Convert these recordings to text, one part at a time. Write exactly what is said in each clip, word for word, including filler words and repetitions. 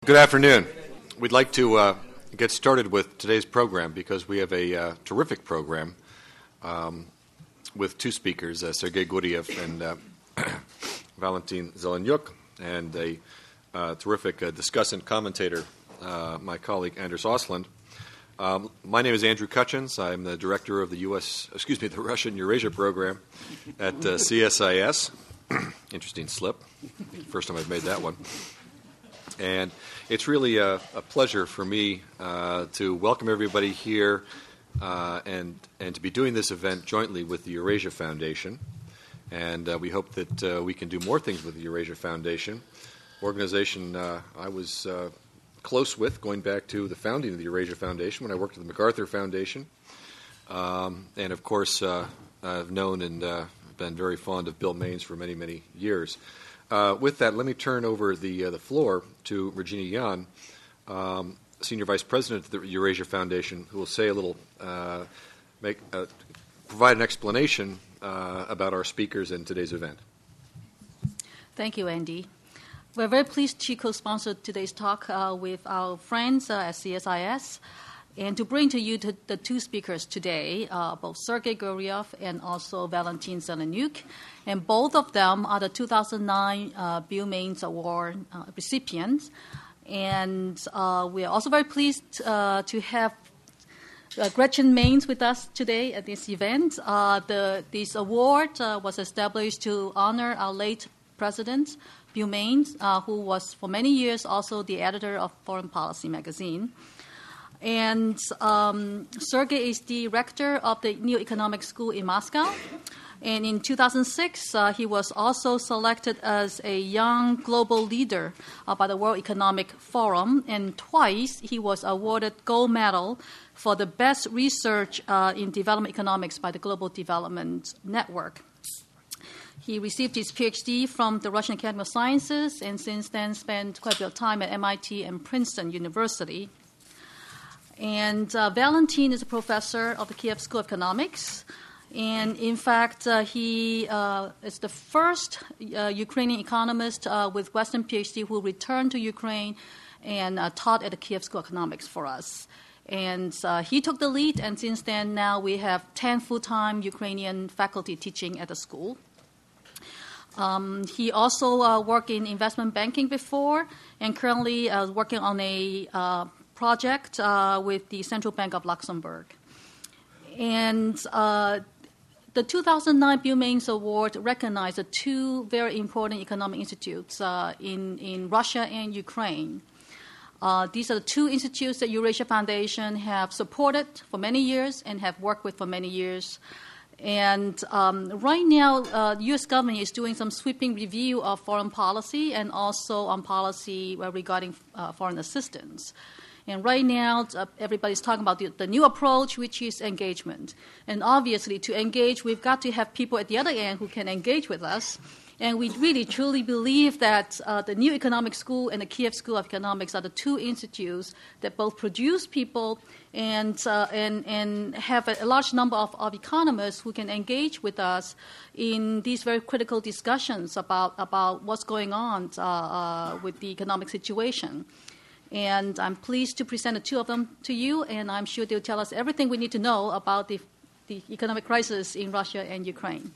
Good afternoon. We'd like to uh, get started with today's program because we have a uh, terrific program um, with two speakers, uh, Sergei Gurdiev and uh, Valentin Zeleniuk, and a uh, terrific uh, discussant commentator, uh, my colleague Anders Osland. Um, my name is Andrew Cutchins. I'm the director of the U S, excuse me, the Russian Eurasia program at uh, C S I S. Interesting slip. First time I've made that one. And it's really a, a pleasure for me uh, to welcome everybody here uh, and and to be doing this event jointly with the Eurasia Foundation. And uh, we hope that uh, we can do more things with the Eurasia Foundation, organization uh, I was uh, close with going back to the founding of the Eurasia Foundation when I worked at the MacArthur Foundation. Um, and, of course, uh, I've known and uh, been very fond of Bill Maines for many, many years. Uh, with that, let me turn over the uh, the floor to Regina Yan, um, Senior Vice President of the Eurasia Foundation, who will say a little, uh, make uh, provide an explanation uh, about our speakers in today's event. Thank you, Andy. We're very pleased to co-sponsor today's talk uh, with our friends uh, at C S I S. And to bring to you to the two speakers today, uh, both Sergei Gurdiev and also Valentin Zeleniuk, and both of them are the two thousand nine uh, Bill Maines Award uh, recipients. And uh, we are also very pleased uh, to have uh, Gretchen Maines with us today at this event. Uh, the, this award uh, was established to honor our late president, Bill Maines, uh, who was for many years also the editor of Foreign Policy magazine. And um, Sergei is the rector of the New Economic School in Moscow. And in two thousand six, uh, he was also selected as a young global leader uh, by the World Economic Forum. And twice he was awarded gold medal for the best research uh, in development economics by the Global Development Network. He received his P H D from the Russian Academy of Sciences and since then spent quite a bit of time at M I T and Princeton University. And uh, Valentin is a professor of the Kiev School of Economics. And in fact, uh, he uh, is the first uh, Ukrainian economist uh, with Western P H D who returned to Ukraine and uh, taught at the Kiev School of Economics for us. And uh, he took the lead, and since then, now we have ten full-time Ukrainian faculty teaching at the school. Um, he also uh, worked in investment banking before and currently uh, working on a uh, project uh, with the Central Bank of Luxembourg. And uh, the two thousand nine Bill Maines Award recognized the two very important economic institutes uh, in, in Russia and Ukraine. Uh, these are the two institutes that Eurasia Foundation have supported for many years and have worked with for many years. And um, right now, uh, the U S government is doing some sweeping review of foreign policy and also on policy uh, regarding uh, foreign assistance. And right now, uh, everybody's talking about the, the new approach, which is engagement. And obviously, to engage, we've got to have people at the other end who can engage with us. And we really, truly believe that uh, the New Economic School and the Kiev School of Economics are the two institutes that both produce people and uh, and, and have a, a large number of, of economists who can engage with us in these very critical discussions about, about what's going on uh, uh, with the economic situation. And I'm pleased to present the two of them to you, and I'm sure they'll tell us everything we need to know about the, the economic crisis in Russia and Ukraine.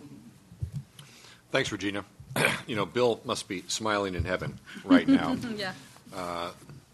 Thanks, Regina. You know, Bill must be smiling in heaven right now yeah. uh,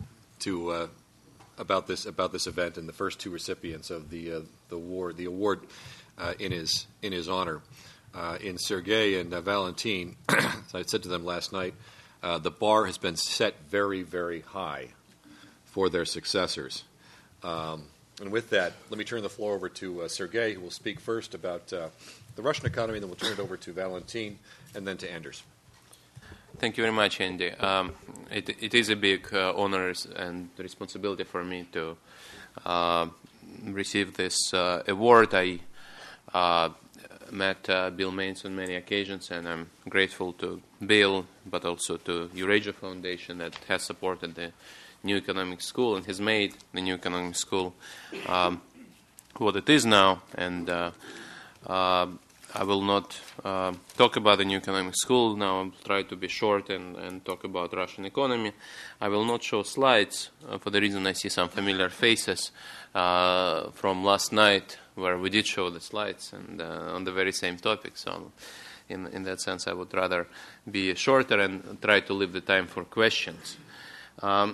to uh, about this about this event and the first two recipients of the uh, the award the award uh, in his in his honor. Uh, in Sergei and uh, Valentin, as I said to them last night, uh, the bar has been set very, very high for their successors. Um, and with that, let me turn the floor over to uh, Sergei, who will speak first about uh, the Russian economy, and then we'll turn it over to Valentin, and then to Anders. Thank you very much, Andy. Um, it, it is a big uh, honor and responsibility for me to uh, receive this uh, award. I uh, met uh, Bill Maines on many occasions, and I'm grateful to Bill, but also to Eurasia Foundation that has supported the New Economic School and has made the New Economic School um, what it is now. And uh, uh, I will not uh, talk about the new economic school now. I'll try to be short and, and talk about Russian economy. I will not show slides uh, for the reason I see some familiar faces uh, from last night where we did show the slides and uh, on the very same topic. So in, in that sense, I would rather be shorter and try to leave the time for questions. Um,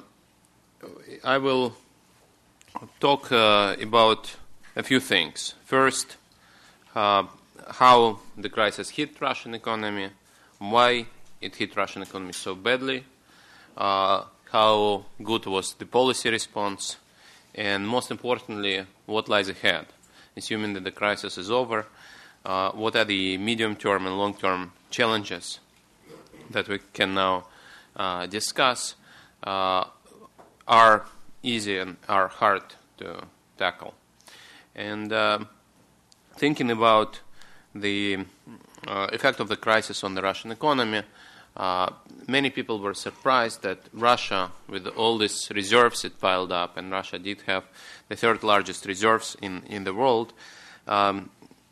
I will talk uh, about a few things. First, uh, how the crisis hit Russian economy, why it hit Russian economy so badly, uh, how good was the policy response, and most importantly, what lies ahead. Assuming that the crisis is over, uh, what are the medium-term and long-term challenges that we can now uh, discuss, uh, are easy and are hard to tackle. And uh, thinking about the uh, effect of the crisis on the Russian economy, uh, many people were surprised that Russia, with all these reserves it piled up, and Russia did have the third largest reserves in, in the world, um,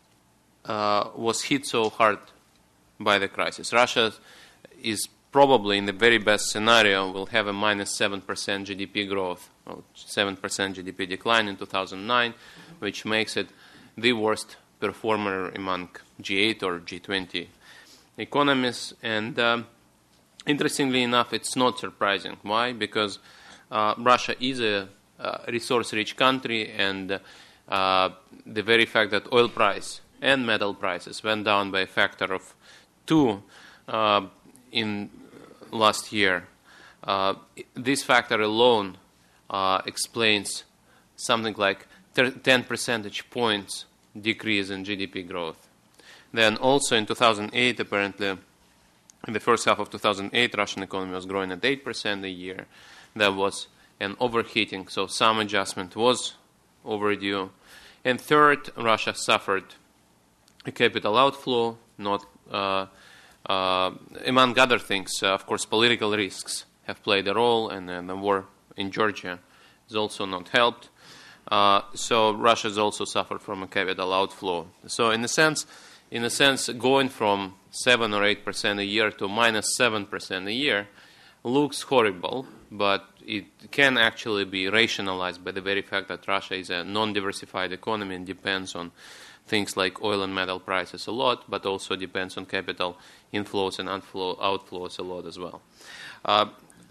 uh, was hit so hard by the crisis. Russia is probably, in the very best scenario, will have a minus seven percent G D P growth, or seven percent G D P decline in two thousand nine, which makes it the worst performer among G eight or G twenty economies. And um, interestingly enough, it's not surprising. Why? Because uh, Russia is a uh, resource-rich country, and uh, the very fact that oil price and metal prices went down by a factor of two uh, in last year, uh, this factor alone uh, explains something like ten percentage points decrease in G D P growth. Then also in two thousand eight, apparently, in the first half of two thousand eight, Russian economy was growing at eight percent a year. There was an overheating, so some adjustment was overdue. And third, Russia suffered a capital outflow, not uh, uh, among other things. Uh, of course, political risks have played a role, and, and the war in Georgia has also not helped. Uh, so Russia has also suffered from a capital outflow. So in a sense, in a sense, going from seven or eight percent a year to minus seven percent a year looks horrible, but it can actually be rationalized by the very fact that Russia is a non-diversified economy and depends on things like oil and metal prices a lot, but also depends on capital inflows and outflow, outflows a lot as well. Uh,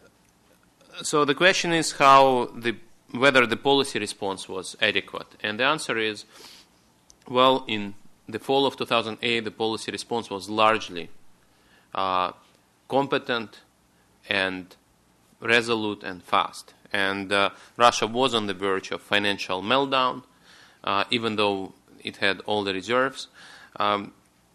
so the question is how the whether the policy response was adequate. And the answer is, well, in the fall of two thousand eight, the policy response was largely uh, competent and resolute and fast. And uh, Russia was on the verge of financial meltdown, uh, even though it had all the reserves. Um,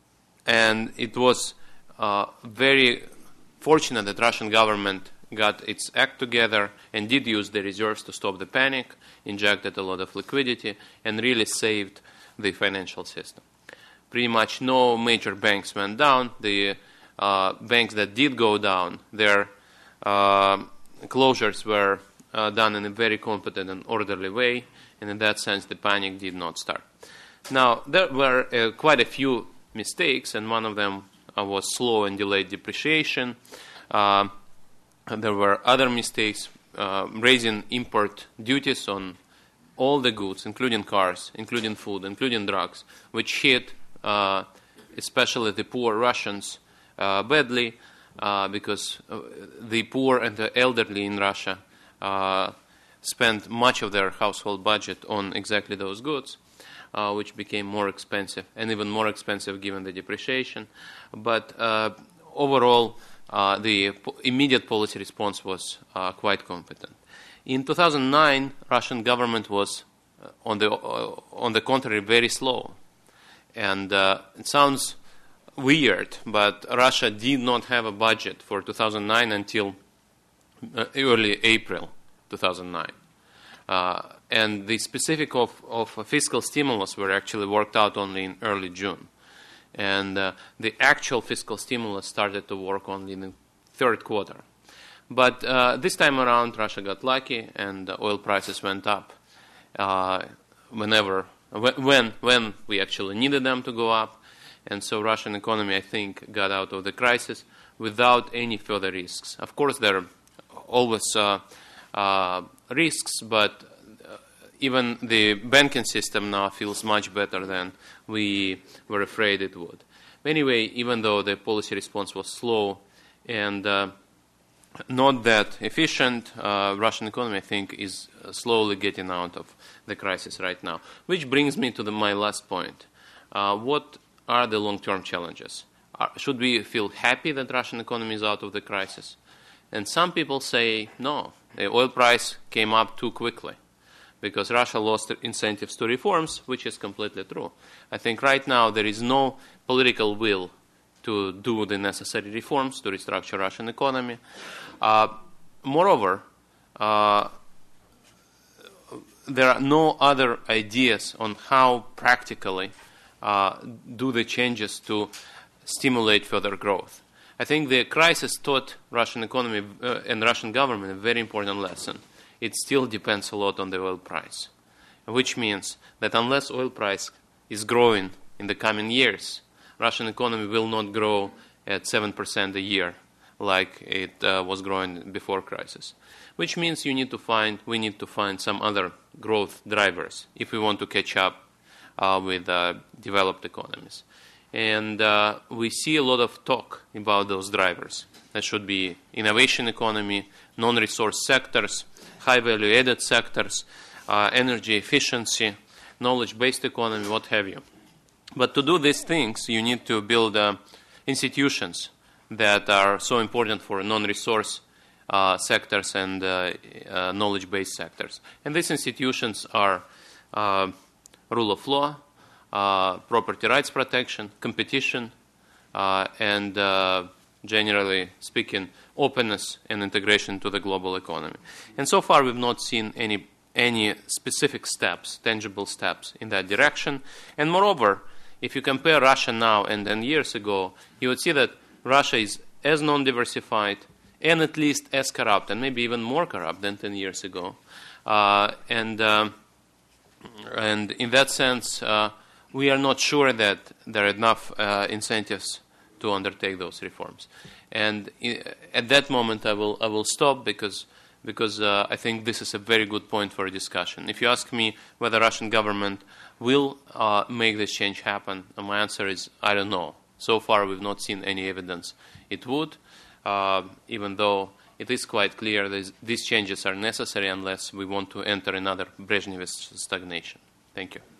and it was uh, very fortunate that Russian government got its act together and did use the reserves to stop the panic, injected a lot of liquidity, and really saved the financial system. Pretty much no major banks went down. The uh, banks that did go down, their uh, closures were uh, done in a very competent and orderly way, and in that sense the panic did not start. Now, there were uh, quite a few mistakes, and one of them uh, was slow and delayed depreciation. Uh, And there were other mistakes, uh, raising import duties on all the goods, including cars, including food, including drugs, which hit uh, especially the poor Russians uh, badly, uh, because uh, the poor and the elderly in Russia uh, spent much of their household budget on exactly those goods, uh, which became more expensive, and even more expensive given the depreciation. But uh, overall, Uh, the po- immediate policy response was uh, quite competent. In two thousand nine, Russian government was, uh, on the uh, on the contrary, very slow. And uh, it sounds weird, but Russia did not have a budget for two thousand nine until uh, early April two thousand nine. Uh, and the specific of, of fiscal stimulus were actually worked out only in early June. And uh, the actual fiscal stimulus started to work only in the third quarter. But uh, this time around, Russia got lucky, and uh, oil prices went up uh, whenever, when when we actually needed them to go up. And so Russian economy, I think, got out of the crisis without any further risks. Of course, there are always uh, uh, risks, but uh, even the banking system now feels much better than we were afraid it would. Anyway, even though the policy response was slow and uh, not that efficient, uh, Russian economy, I think, is slowly getting out of the crisis right now. Which brings me to the, my last point. Uh, what are the long-term challenges? Are, should we feel happy that Russian economy is out of the crisis? And some people say, no, the oil price came up too quickly because Russia lost incentives to reforms, which is completely true. I think right now there is no political will to do the necessary reforms to restructure Russian economy. Uh, moreover, uh, there are no other ideas on how practically uh, do the changes to stimulate further growth. I think the crisis taught Russian economy uh, and Russian government a very important lesson. It still depends a lot on the oil price, which means that unless oil price is growing in the coming years, Russian economy will not grow at seven percent a year like it uh, was growing before crisis, which means you need to find, we need to find some other growth drivers if we want to catch up uh, with uh, developed economies. And uh, we see a lot of talk about those drivers. That should be innovation economy, non-resource sectors, high value-added sectors, uh, energy efficiency, knowledge-based economy, what have you. But to do these things, you need to build uh, institutions that are so important for non-resource uh, sectors and uh, uh, knowledge-based sectors. And these institutions are uh, rule of law, uh, property rights protection, competition, uh, and uh, generally speaking, openness and integration to the global economy. And so far, we've not seen any any specific steps, tangible steps in that direction. And moreover, if you compare Russia now and ten years ago, you would see that Russia is as non-diversified and at least as corrupt, and maybe even more corrupt than ten years ago. Uh, and, um, and in that sense, uh, we are not sure that there are enough uh, incentives to undertake those reforms. And I- at that moment, I will I will stop because because uh, I think this is a very good point for a discussion. If you ask me whether Russian government will uh, make this change happen, my answer is I don't know. So far, we've not seen any evidence it would, uh, even though it is quite clear that these changes are necessary unless we want to enter another Brezhnevist stagnation. Thank you.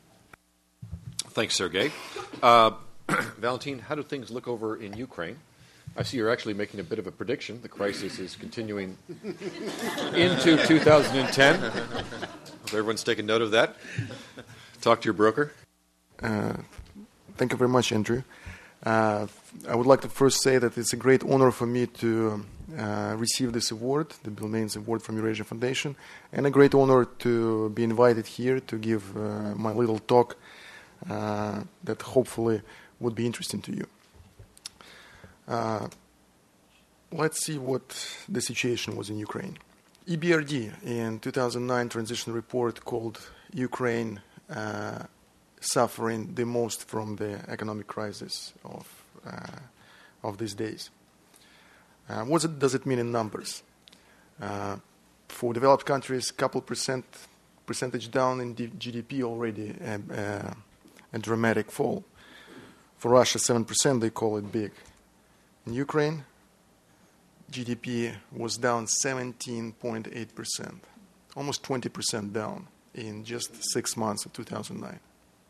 Thanks, Sergei. Uh, Valentin, how do things look over in Ukraine? I see you're actually making a bit of a prediction. The crisis is continuing into two thousand ten. Hope everyone's taking note of that. Talk to your broker. Uh, thank you very much, Andrew. Uh, I would like to first say that it's a great honor for me to uh, receive this award, the Bill Maines Award from Eurasia Foundation, and a great honor to be invited here to give uh, my little talk uh, that hopefully would be interesting to you. Uh, let's see what the situation was in Ukraine. E B R D in two thousand nine transition report called Ukraine uh, suffering the most from the economic crisis of uh, of these days. Uh, what it, does it mean in numbers? Uh, for developed countries, a couple percent percentage down in D- G D P already, uh, uh, a dramatic fall. For Russia, seven percent, they call it big. In Ukraine, G D P was down seventeen point eight percent, almost twenty percent down in just six months of two thousand nine.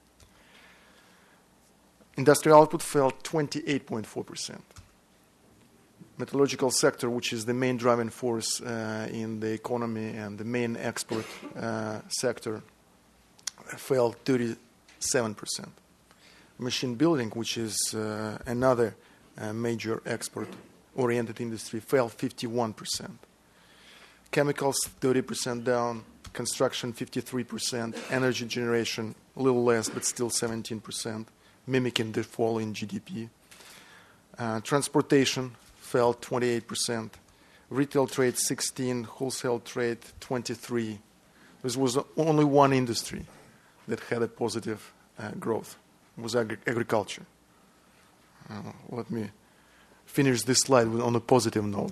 Industrial output fell twenty-eight point four percent. Metallurgical sector, which is the main driving force uh, in the economy and the main export uh, sector, fell thirty-seven percent. Machine building, which is uh, another uh, major export-oriented industry, fell fifty-one percent. Chemicals, thirty percent down. Construction, fifty-three percent. Energy generation, a little less, but still seventeen percent, mimicking the fall in G D P. Uh, transportation fell twenty-eight percent. Retail trade, sixteen. Wholesale trade, twenty-three. This was only one industry that had a positive uh, growth. It was ag- agriculture. Uh, let me finish this slide with, on a positive note.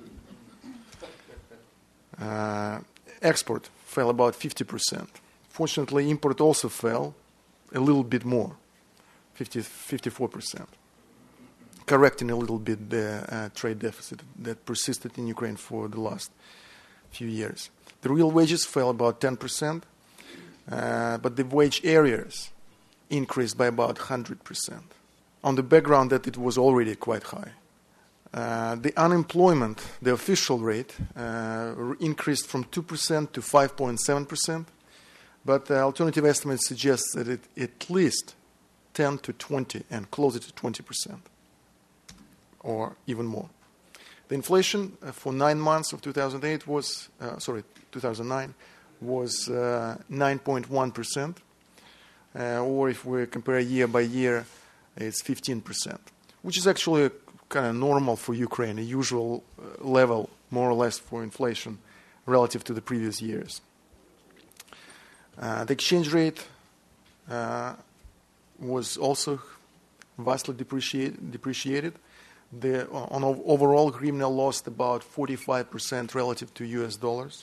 Uh, export fell about fifty percent. Fortunately, import also fell a little bit more, fifty, fifty-four percent, correcting a little bit the uh, trade deficit that persisted in Ukraine for the last few years. The real wages fell about ten percent, uh, but the wage areas increased by about one hundred percent, on the background that it was already quite high. Uh, the unemployment, the official rate, uh, increased from two percent to five point seven percent, but uh, alternative estimates suggest that it at least ten to twenty and closer to twenty percent, or even more. The inflation uh, for nine months of two thousand eight was, uh, sorry, two thousand nine, was uh, nine point one percent, uh, or if we compare year by year, it's fifteen percent, which is actually kind of normal for Ukraine, a usual uh, level, more or less, for inflation relative to the previous years. Uh, the exchange rate uh, was also vastly depreciate, depreciated. The, on overall, hryvnia lost about forty-five percent relative to U S dollars.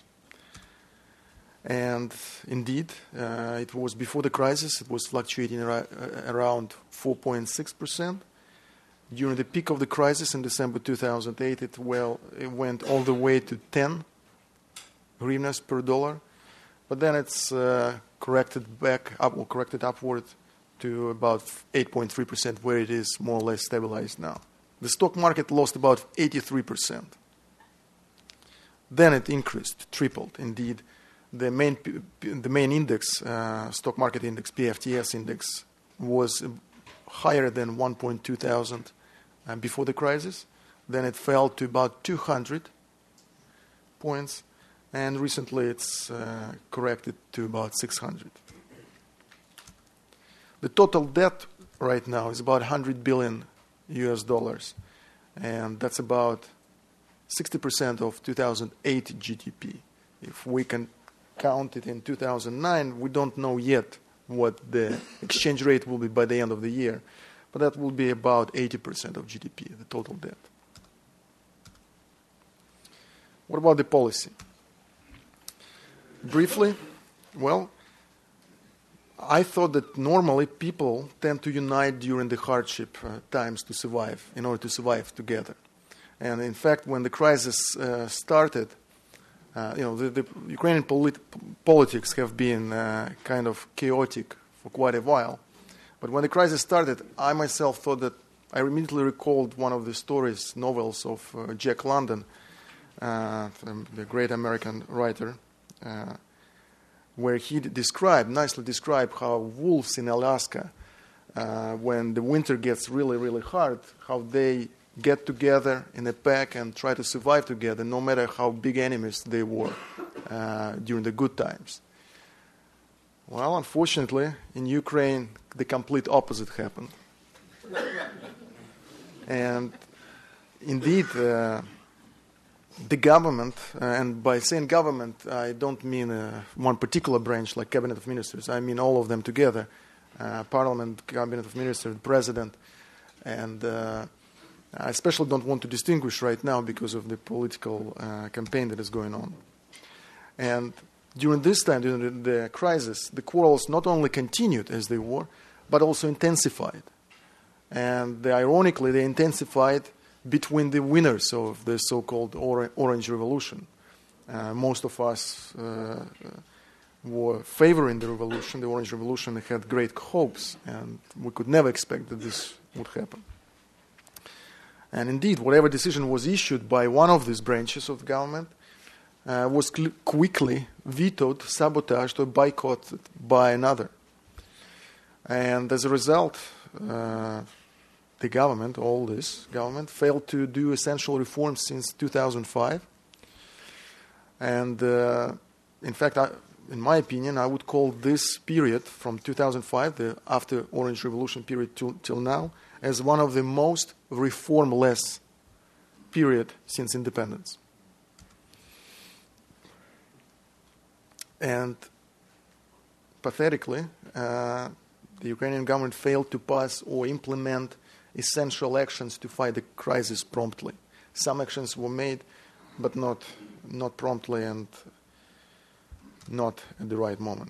And indeed, uh, it was before the crisis, it was fluctuating ar- around four point six percent. During the peak of the crisis in December two thousand eight, it, well, it went all the way to ten hryvnias per dollar. But then it's uh, corrected back up, or corrected upward to about eight point three percent, where it is more or less stabilized now. The stock market lost about eighty-three percent. Then it increased, tripled. Indeed, the main the main index, uh, stock market index, P F T S index, was higher than one point two thousand uh, before the crisis. Then it fell to about two hundred points, and recently it's uh, corrected to about six hundred. The total debt right now is about one hundred billion U S dollars, and that's about sixty percent of two thousand eight G D P. If we can count it in two thousand nine, we don't know yet what the exchange rate will be by the end of the year, but that will be about eighty percent of G D P, the total debt. What about the policy? Briefly, well, I thought that normally people tend to unite during the hardship uh, times to survive, in order to survive together. And in fact, when the crisis uh, started, uh, you know, the, the Ukrainian polit- politics have been uh, kind of chaotic for quite a while. But when the crisis started, I myself thought that I immediately recalled one of the stories, novels of uh, Jack London, uh, the great American writer, uh, where he described, nicely described how wolves in Alaska, uh, when the winter gets really, really hard, how they get together in a pack and try to survive together, no matter how big enemies they were uh, during the good times. Well, unfortunately, in Ukraine, the complete opposite happened. And indeed, uh, the government, uh, and by saying government, I don't mean uh, one particular branch like Cabinet of Ministers. I mean all of them together, uh, Parliament, Cabinet of Ministers, President, and uh, I especially don't want to distinguish right now because of the political uh, campaign that is going on. And during this time, during the, the crisis, the quarrels not only continued as they were, but also intensified. And they, ironically, they intensified between the winners of the so-called or- Orange Revolution. Uh, most of us uh, were favoring the revolution. The Orange Revolution had great hopes, and we could never expect that this would happen. And indeed, whatever decision was issued by one of these branches of the government uh, was cl- quickly vetoed, sabotaged, or boycotted by another. And as a result, uh, the government, all this government, failed to do essential reforms since two thousand five. And uh, in fact, I, in my opinion, I would call this period from two thousand five, the after Orange Revolution period till, till now, as one of the most reform-less period since independence. And pathetically, uh, the Ukrainian government failed to pass or implement essential actions to fight the crisis promptly. Some actions were made, but not not promptly and not at the right moment.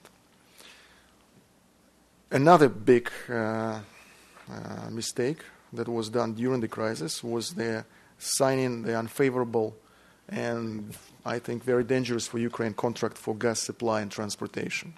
Another big uh, uh, mistake that was done during the crisis was the signing the unfavorable and I think very dangerous for Ukraine contract for gas supply and transportation.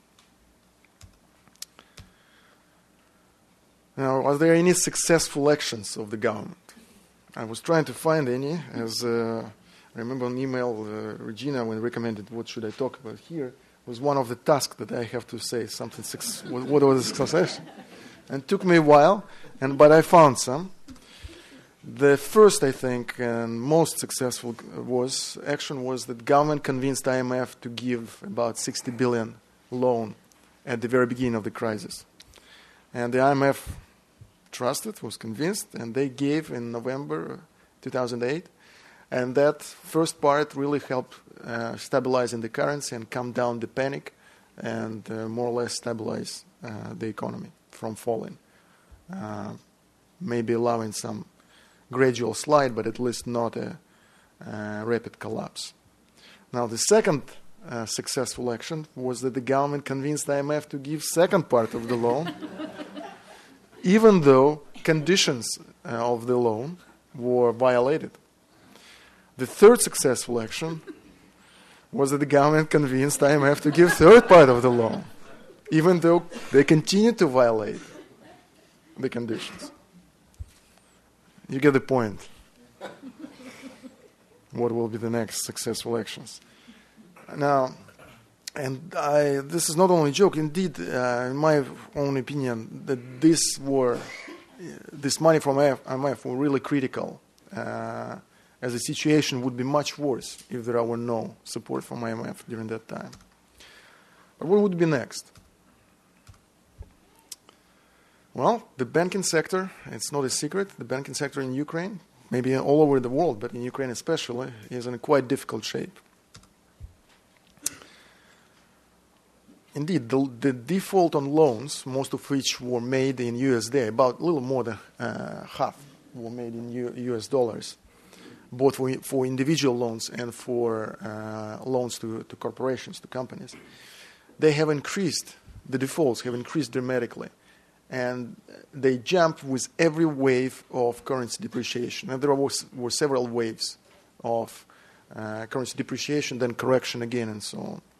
Now, are there any successful actions of the government? I was trying to find any, as uh, I remember an email, uh, Regina, when recommended what should I talk about here, was one of the tasks that I have to say something, what was a success? And it took me a while, and but I found some. The first, I think, and most successful was action was that government convinced I M F to give about sixty billion loan at the very beginning of the crisis. And the I M F trusted, was convinced, and they gave in November two thousand eight. And that first part really helped uh, stabilizing the currency and calm down the panic and uh, more or less stabilize uh, the economy from falling. Uh, maybe allowing some gradual slide, but at least not a uh, rapid collapse. Now, the second uh, successful action was that the government convinced I M F to give second part of the loan, even though conditions uh, of the loan were violated. The third successful action was that the government convinced I M F to give third part of the loan, even though they continued to violate the conditions. You get the point. What will be the next successful actions? Now, and I, this is not only a joke. Indeed, uh, in my own opinion, that this were this money from I M F were really critical, uh, as the situation would be much worse if there were no support from I M F during that time. But what would be next? Well, the banking sector, it's not a secret, the banking sector in Ukraine, maybe all over the world, but in Ukraine especially, is in a quite difficult shape. Indeed, the, the default on loans, most of which were made in U S D, about a little more than uh, half were made in U, U S dollars, both for, for individual loans and for uh, loans to, to corporations, to companies. They have increased, the defaults have increased dramatically. And they jump with every wave of currency depreciation. And there was, were several waves of uh, currency depreciation, then correction again, and so on.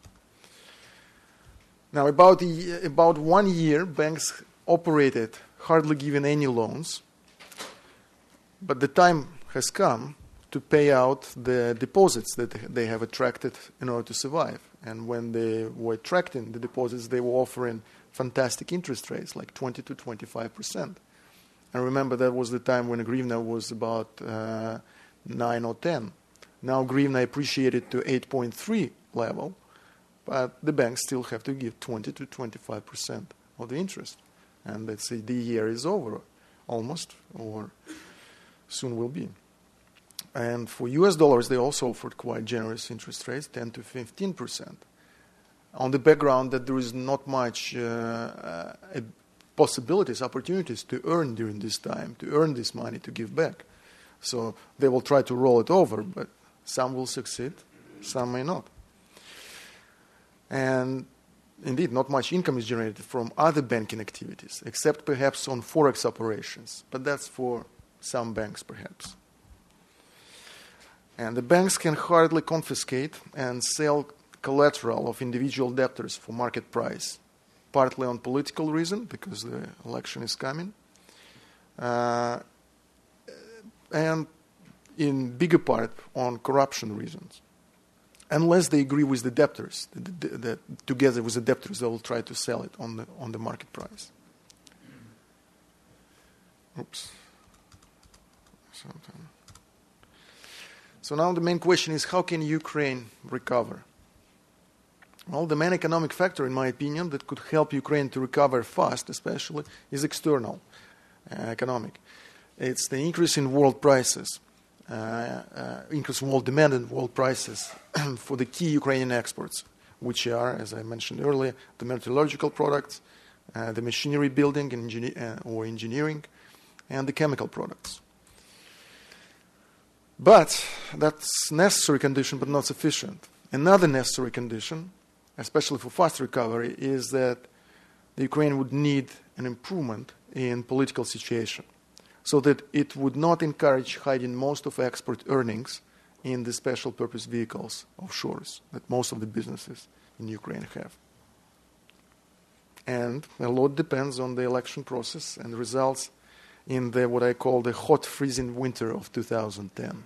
Now, about, the, about one year, banks operated hardly giving any loans. But the time has come to pay out the deposits that they have attracted in order to survive. And when they were attracting the deposits, they were offering fantastic interest rates, like twenty to twenty-five percent. And remember, that was the time when hryvnia was about uh, nine or ten. Now hryvnia appreciated to eight point three level, but the banks still have to give twenty to twenty-five percent of the interest. And let's say the year is over, almost, or soon will be. And for U S dollars, they also offered quite generous interest rates, ten to fifteen percent. On the background that there is not much uh, uh, possibilities, opportunities to earn during this time, to earn this money, to give back. So they will try to roll it over, but some will succeed, some may not. And indeed, not much income is generated from other banking activities, except perhaps on forex operations, but that's for some banks perhaps. And the banks can hardly confiscate and sell collateral of individual debtors for market price, partly on political reason, because the election is coming, uh, and in bigger part on corruption reasons. Unless they agree with the debtors, that, that, that together with the debtors they will try to sell it on the on the market price. Oops. Sometime. So now the main question is, how can Ukraine recover? Well, the main economic factor, in my opinion, that could help Ukraine to recover fast, especially, is external uh, economic. It's the increase in world prices, uh, uh, increase in world demand and world prices for the key Ukrainian exports, which are, as I mentioned earlier, the metallurgical products, uh, the machinery building and engine- uh, or engineering, and the chemical products. But that's necessary condition, but not sufficient. Another necessary condition, especially for fast recovery, is that the Ukraine would need an improvement in political situation, so that it would not encourage hiding most of export earnings in the special purpose vehicles offshores that most of the businesses in Ukraine have. And a lot depends on the election process and results in the what I call the hot freezing winter of two thousand ten.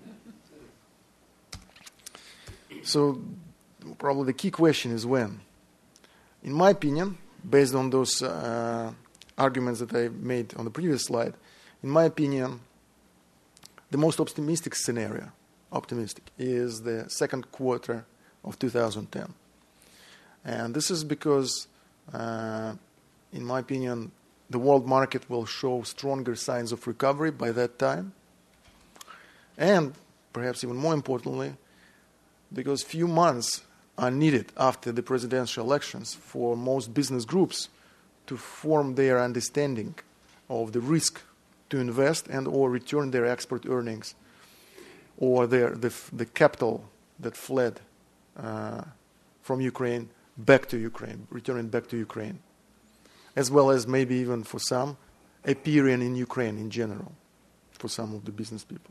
So probably the key question is when. In my opinion, based on those uh, arguments that I made on the previous slide, in my opinion, the most optimistic scenario, optimistic, is the second quarter of two thousand ten. And this is because, uh, in my opinion, the world market will show stronger signs of recovery by that time. And, perhaps even more importantly, because few months are needed after the presidential elections for most business groups to form their understanding of the risk to invest and or return their export earnings or their the, the capital that fled uh, from Ukraine back to Ukraine, returning back to Ukraine, as well as maybe even for some, appearing in Ukraine in general, for some of the business people,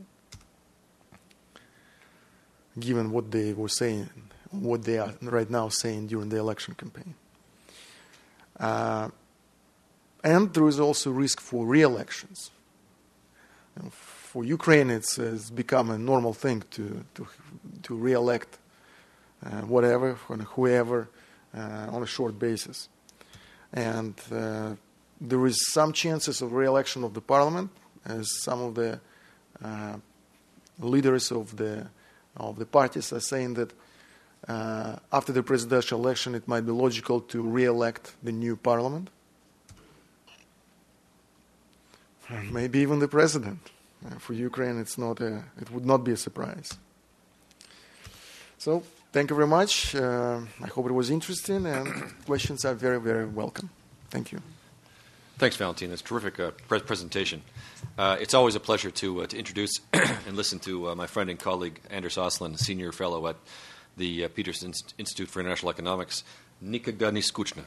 given what they were saying, what they are right now saying during the election campaign. Uh, and there is also risk for re-elections. You know, for Ukraine, it's, it's become a normal thing to to, to re-elect uh, whatever, whoever, uh, on a short basis. And uh, there is some chances of re-election of the parliament, as some of the uh, leaders of the of the parties are saying that uh, after the presidential election, it might be logical to re-elect the new parliament, maybe even the president. Uh, for Ukraine, it's not a, it would not be a surprise. So, thank you very much. Uh, I hope it was interesting, and questions are very, very welcome. Thank you. Thanks, Valentin. It's a terrific uh, pre- presentation. Uh, it's always a pleasure to uh, to introduce and listen to uh, my friend and colleague Anders Oslin, senior fellow at the uh, Peterson Institute for International Economics. Nikoga ni skuchna.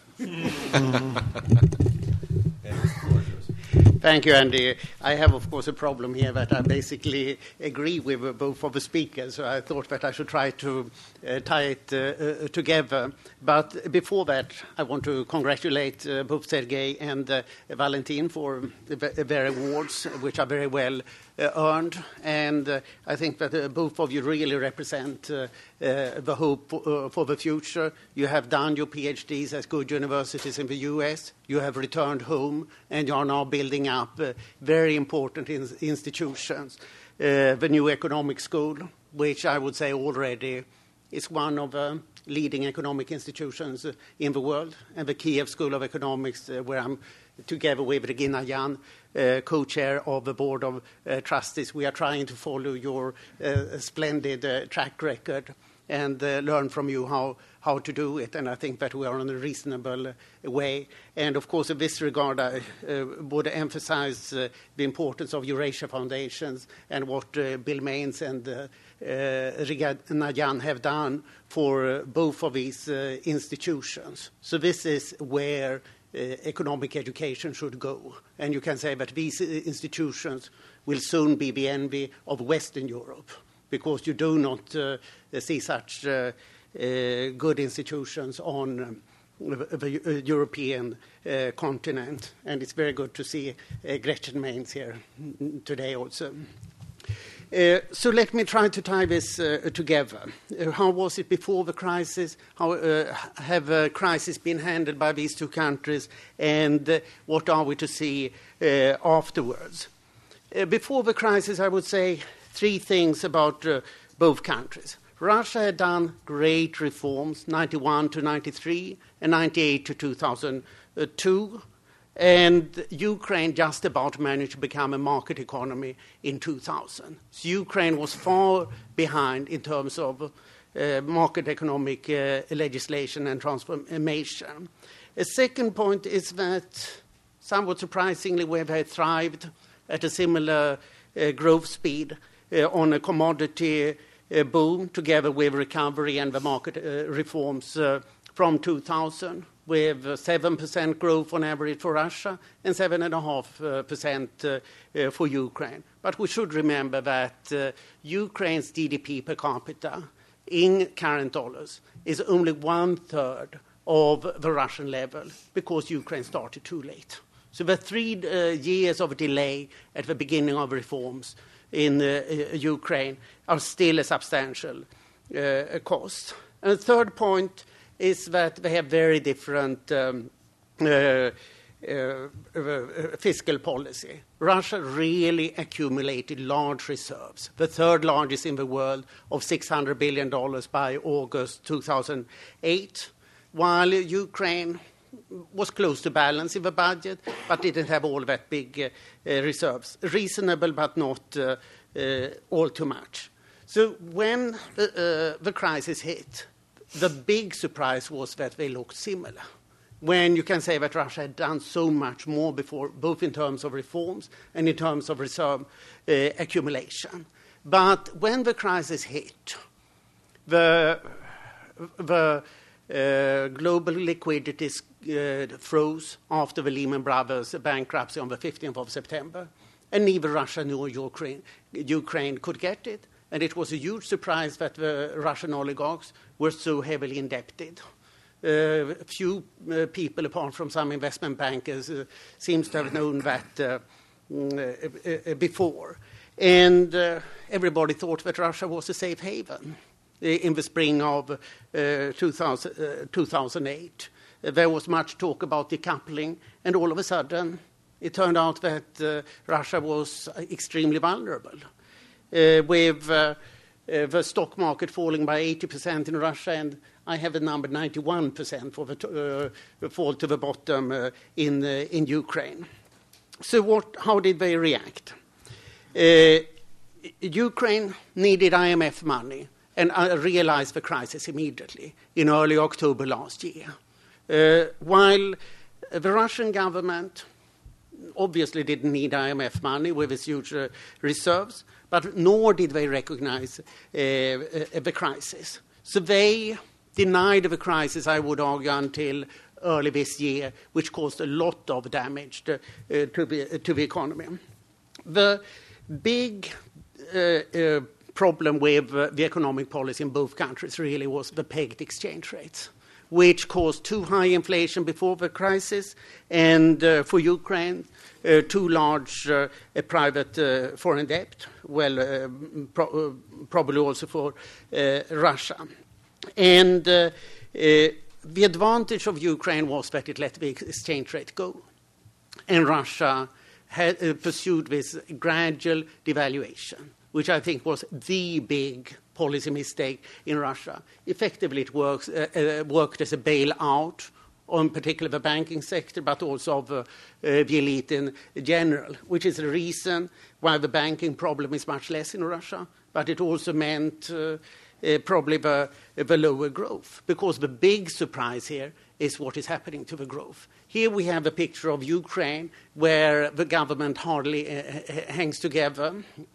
Thank you, Andy. I have, of course, a problem here that I basically agree with both of the speakers, so I thought that I should try to uh, tie it uh, uh, together. But before that, I want to congratulate uh, both Sergei and uh, Valentin for their awards, which are very well uh, earned. And uh, I think that uh, both of you really represent uh, uh, the hope uh, for the future. You have done your PhDs at good universities in the U S. You have returned home, and you are now building up uh, very important in- institutions. Uh, the new economic school, which I would say already is one of the leading economic institutions uh, in the world, and the Kiev School of Economics, uh, where I'm together with Regina Yan, uh, co-chair of the Board of uh, Trustees. We are trying to follow your uh, splendid uh, track record and uh, learn from you how, how to do it. And I think that we are on a reasonable uh, way. And, of course, in this regard, I uh, would emphasize uh, the importance of Eurasia Foundations and what uh, Bill Mains and uh, uh, Regina Yan have done for uh, both of these uh, institutions. So this is where uh, economic education should go. And you can say that these institutions will soon be the envy of Western Europe, because you do not uh, see such uh, uh, good institutions on um, the uh, European uh, continent. And it's very good to see uh, Gretchen Mains here today also. Uh, so let me try to tie this uh, together. Uh, how was it before the crisis? How uh, have the uh, crisis been handled by these two countries? And uh, what are we to see uh, afterwards? Uh, before the crisis, I would say three things about uh, both countries. Russia had done great reforms, ninety-one to ninety-three and ninety-eight to two thousand two, and Ukraine just about managed to become a market economy in two thousand. So Ukraine was far behind in terms of uh, market economic uh, legislation and transformation. A second point is that, somewhat surprisingly, we have thrived at a similar uh, growth speed uh, on a commodity uh, boom, together with recovery and the market uh, reforms uh, from two thousand, with uh, seven percent growth on average for Russia and seven point five percent uh, uh, for Ukraine. But we should remember that uh, Ukraine's G D P per capita in current dollars is only one-third of the Russian level because Ukraine started too late. So the three uh, years of delay at the beginning of reforms in uh, uh, Ukraine are still a substantial uh, cost. And the third point is that they have very different um, uh, uh, uh, fiscal policy. Russia really accumulated large reserves, the third largest in the world, of six hundred billion dollars by August two thousand eight, while Ukraine was close to balance in the budget, but didn't have all that big uh, uh, reserves. Reasonable, but not uh, uh, all too much. So when the, uh, the crisis hit, the big surprise was that they looked similar. When you can say that Russia had done so much more before, both in terms of reforms and in terms of reserve uh, accumulation. But when the crisis hit, the, the uh, global liquidity uh, froze after the Lehman Brothers bankruptcy on the fifteenth of September, and neither Russia nor Ukraine, Ukraine could get it. And it was a huge surprise that the Russian oligarchs were so heavily indebted. Uh, few uh, people, apart from some investment bankers, uh, seems to have known that uh, uh, uh, before. And uh, everybody thought that Russia was a safe haven. In the spring of uh, two thousand, uh, two thousand eight, uh, there was much talk about decoupling, and all of a sudden it turned out that uh, Russia was extremely vulnerable. Uh, with uh, uh, the stock market falling by eighty percent in Russia, and I have the number ninety-one percent for the t- uh, fall to the bottom uh, in, uh, in Ukraine. So what, how did they react? Uh, Ukraine needed I M F money and uh, realized the crisis immediately in early October last year. Uh, while the Russian government obviously didn't need I M F money with its huge uh, reserves, but nor did they recognize uh, uh, the crisis. So they denied the crisis, I would argue, until early this year, which caused a lot of damage to, uh, to, the, uh, to the economy. The big uh, uh, problem with uh, the economic policy in both countries really was the pegged exchange rates, which caused too high inflation before the crisis, and uh, for Ukraine, uh, too large uh, a private uh, foreign debt, well, uh, pro- uh, probably also for uh, Russia. And uh, uh, the advantage of Ukraine was that it let the exchange rate go, and Russia had uh, pursued this gradual devaluation, which I think was the big policy mistake in Russia. Effectively, it works, uh, uh, worked as a bailout on particularly the banking sector, but also of uh, uh, the elite in general, which is the reason why the banking problem is much less in Russia. But it also meant uh, uh, probably the, the lower growth, because the big surprise here is what is happening to the growth. Here we have a picture of Ukraine where the government hardly uh, hangs together,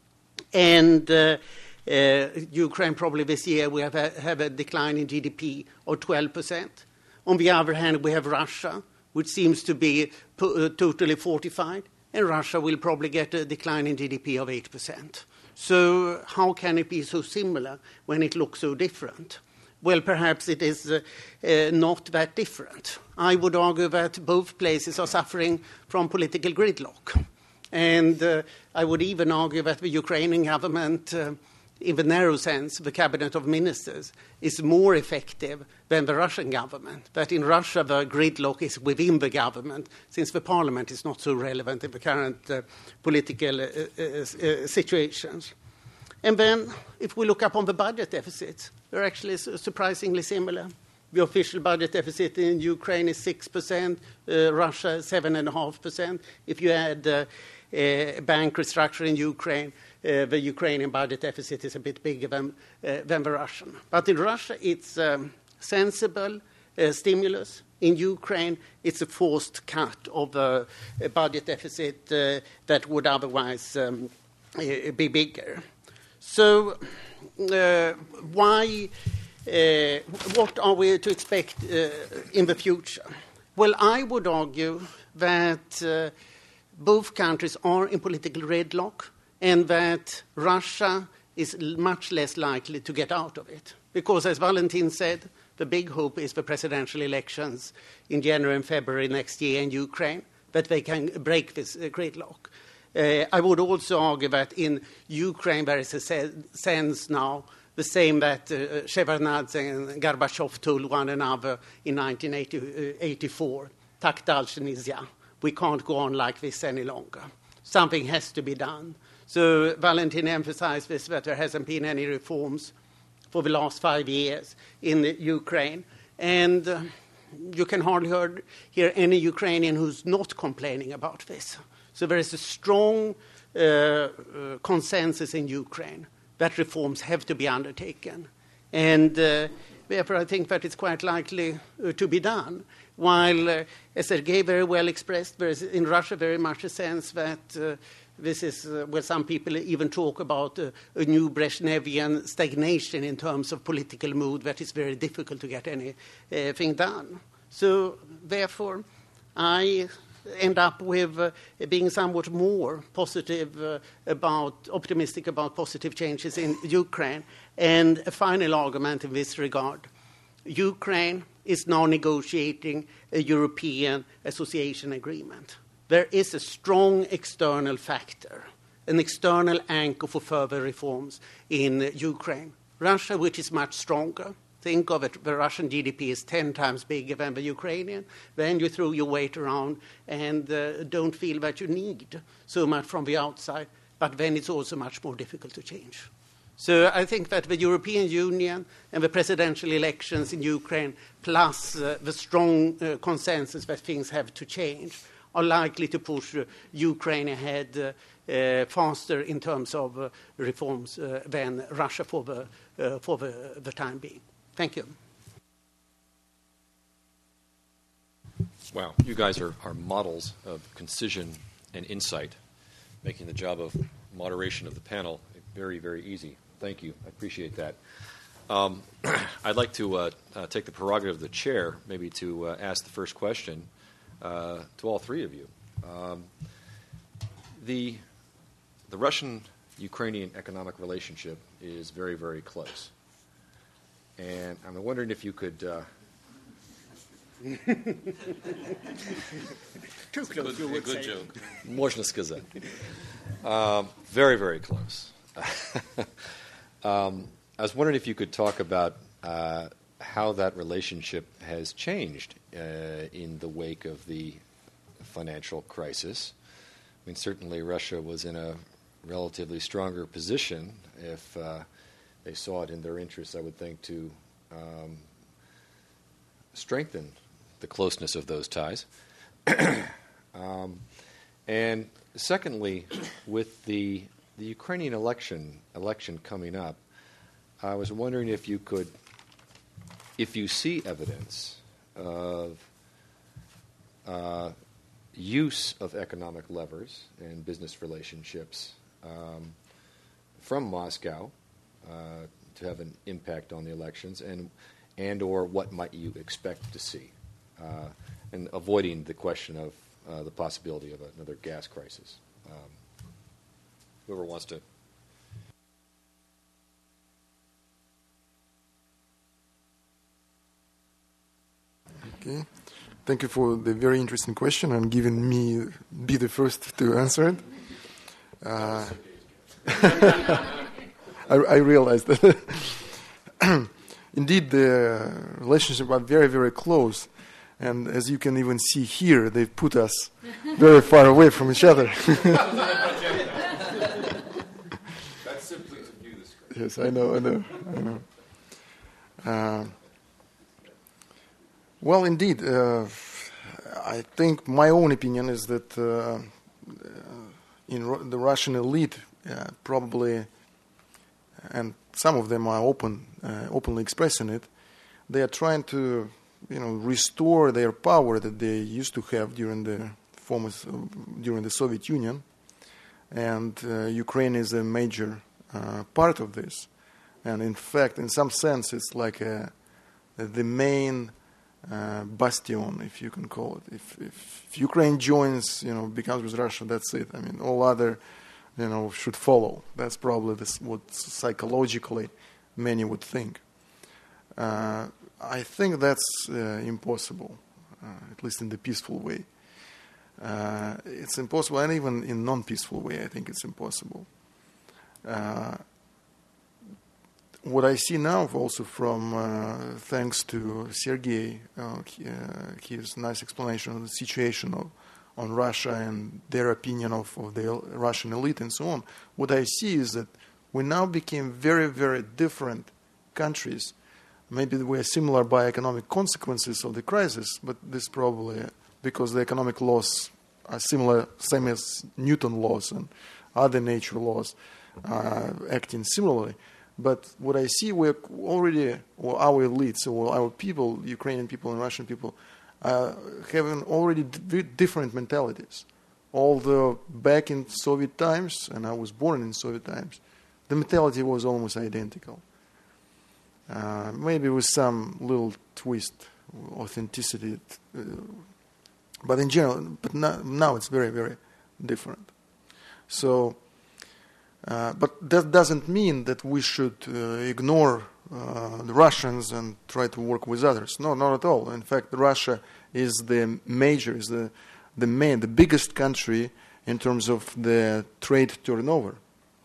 and uh, Uh, Ukraine probably this year we have a, have a decline in G D P of twelve percent. On the other hand, we have Russia, which seems to be po- uh, totally fortified, and Russia will probably get a decline in G D P of eight percent. So how can it be so similar when it looks so different? Well, perhaps it is uh, uh, not that different. I would argue that both places are suffering from political gridlock. And uh, I would even argue that the Ukrainian government, uh, in the narrow sense, the cabinet of ministers, is more effective than the Russian government. That in Russia, the gridlock is within the government, since the parliament is not so relevant in the current uh, political uh, uh, uh, situations. And then, if we look up on the budget deficits, they're actually surprisingly similar. The official budget deficit in Ukraine is six percent, uh, Russia seven point five percent. If you add uh, uh, bank restructuring in Ukraine, uh, the Ukrainian budget deficit is a bit bigger than, uh, than the Russian. But in Russia, it's um, sensible, uh, stimulus. In Ukraine, it's a forced cut of a, a budget deficit uh, that would otherwise um, uh, be bigger. So uh, why, uh, what are we to expect uh, in the future? Well, I would argue that uh, both countries are in political gridlock and that Russia is much less likely to get out of it. Because, as Valentin said, the big hope is the presidential elections in January and February next year in Ukraine, that they can break this uh, gridlock. Uh, I would also argue that in Ukraine there is a se- sense now, the same that uh, Shevardnadze and Gorbachev told one another in nineteen eighty-four, Tak dalше nельзя. We can't go on like this any longer. Something has to be done. So Valentin emphasized this, that there hasn't been any reforms for the last five years in Ukraine. And uh, you can hardly hear, hear any Ukrainian who's not complaining about this. So there is a strong uh, uh, consensus in Ukraine that reforms have to be undertaken. And uh, therefore I think that it's quite likely uh, to be done. While, uh, as Sergei very well expressed, there is in Russia very much a sense that uh, this is uh, where some people even talk about uh, a new Brezhnevian stagnation in terms of political mood, that is very difficult to get anything done. So therefore, I end up with uh, being somewhat more positive uh, about, optimistic about positive changes in Ukraine. And a final argument in this regard. Ukraine is now negotiating a European association agreement. There is a strong external factor, an external anchor for further reforms in Ukraine. Russia, which is much stronger. Think of it, the Russian G D P is ten times bigger than the Ukrainian. Then you throw your weight around and uh, don't feel that you need so much from the outside, but then it's also much more difficult to change. So I think that the European Union and the presidential elections in Ukraine, plus uh, the strong uh, consensus that things have to change, are likely to push uh, Ukraine ahead uh, uh, faster in terms of uh, reforms uh, than Russia for the, uh, for the, the time being. Thank you. Wow, you guys are, are models of concision and insight, making the job of moderation of the panel very, very easy. Thank you. I appreciate that. Um, I'd like to uh, uh, take the prerogative of the chair, maybe to uh, ask the first question uh, to all three of you. Um, the the Russian-Ukrainian economic relationship is very, very close. And I'm wondering if you could... Uh, Too close, you would good say. joke. Можно сказать. Um, very, very close. um, I was wondering if you could talk about uh, how that relationship has changed uh, in the wake of the financial crisis. I mean, certainly Russia was in a relatively stronger position if uh, they saw it in their interests, I would think, to um, strengthen the closeness of those ties. um, and secondly, with the the Ukrainian election election coming up, I was wondering if you could, if you see evidence of uh, use of economic levers and business relationships um, from Moscow uh, to have an impact on the elections, and and or what might you expect to see, uh, and avoiding the question of uh, the possibility of another gas crisis. Um, whoever wants to. Okay. Thank you for the very interesting question and giving me be the first to answer it. Uh, I, I realized that indeed the relationship are very, very close. And as you can even see here, they've put us very far away from each other. That's simply to view the script. Yes, I know, I know, I know. Uh, well, indeed, uh, I think my own opinion is that uh, in Ru- the Russian elite uh, probably, and some of them are open, uh, openly expressing it, they are trying to you know, restore their power that they used to have during the former, during the Soviet Union, and uh, Ukraine is a major uh, part of this. And in fact, in some sense, it's like a, the main uh, bastion, if you can call it. If, if, if Ukraine joins, you know, becomes with Russia, that's it. I mean, all other, you know, should follow. That's probably this, what psychologically many would think. Uh, I think that's uh, impossible, uh, at least in the peaceful way. Uh, it's impossible, and even in non-peaceful way, I think it's impossible. Uh, what I see now, also from uh, thanks to Sergei, uh, he, uh, his nice explanation of the situation of, on Russia and their opinion of, of the Russian elite and so on, what I see is that we now became very, very different countries. Maybe we are similar by economic consequences of the crisis, but this probably because the economic laws are similar, same as Newton laws and other nature laws, uh, acting similarly. But what I see, we're already, or our elites, or our people, Ukrainian people and Russian people, uh, having already d- different mentalities. Although back in Soviet times, and I was born in Soviet times, the mentality was almost identical. Uh, maybe with some little twist, authenticity, uh, but in general, but now, now it's very, very different. So, uh, but that doesn't mean that we should uh, ignore uh, the Russians and try to work with others. No, not at all. In fact, Russia is the major, is the the main, the biggest country in terms of the trade turnover.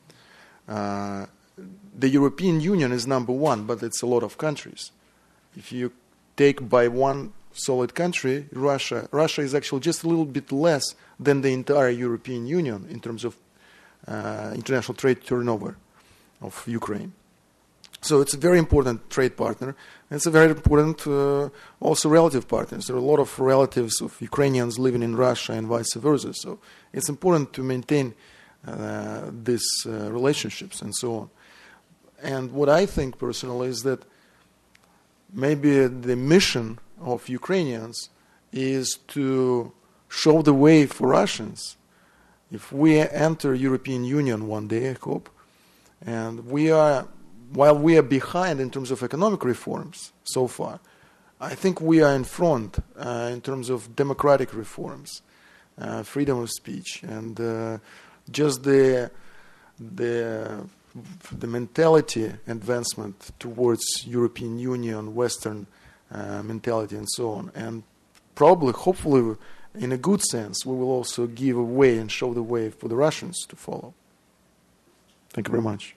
Uh, The European Union is number one, but it's a lot of countries. If you take by one solid country, Russia, Russia is actually just a little bit less than the entire European Union in terms of uh, international trade turnover of Ukraine. So it's a very important trade partner. It's a very important uh, also relative partners. There are a lot of relatives of Ukrainians living in Russia and vice versa. So it's important to maintain uh, these uh, relationships and so on. And what I think personally is that maybe the mission of Ukrainians is to show the way for Russians. If we enter European Union one day, I hope, and we are, while we are behind in terms of economic reforms so far, I think we are in front uh, in terms of democratic reforms, uh, freedom of speech, and uh, just the the the mentality advancement towards European Union, Western uh, mentality, and so on. And probably, hopefully, in a good sense, we will also give a way and show the way for the Russians to follow. Thank you very much.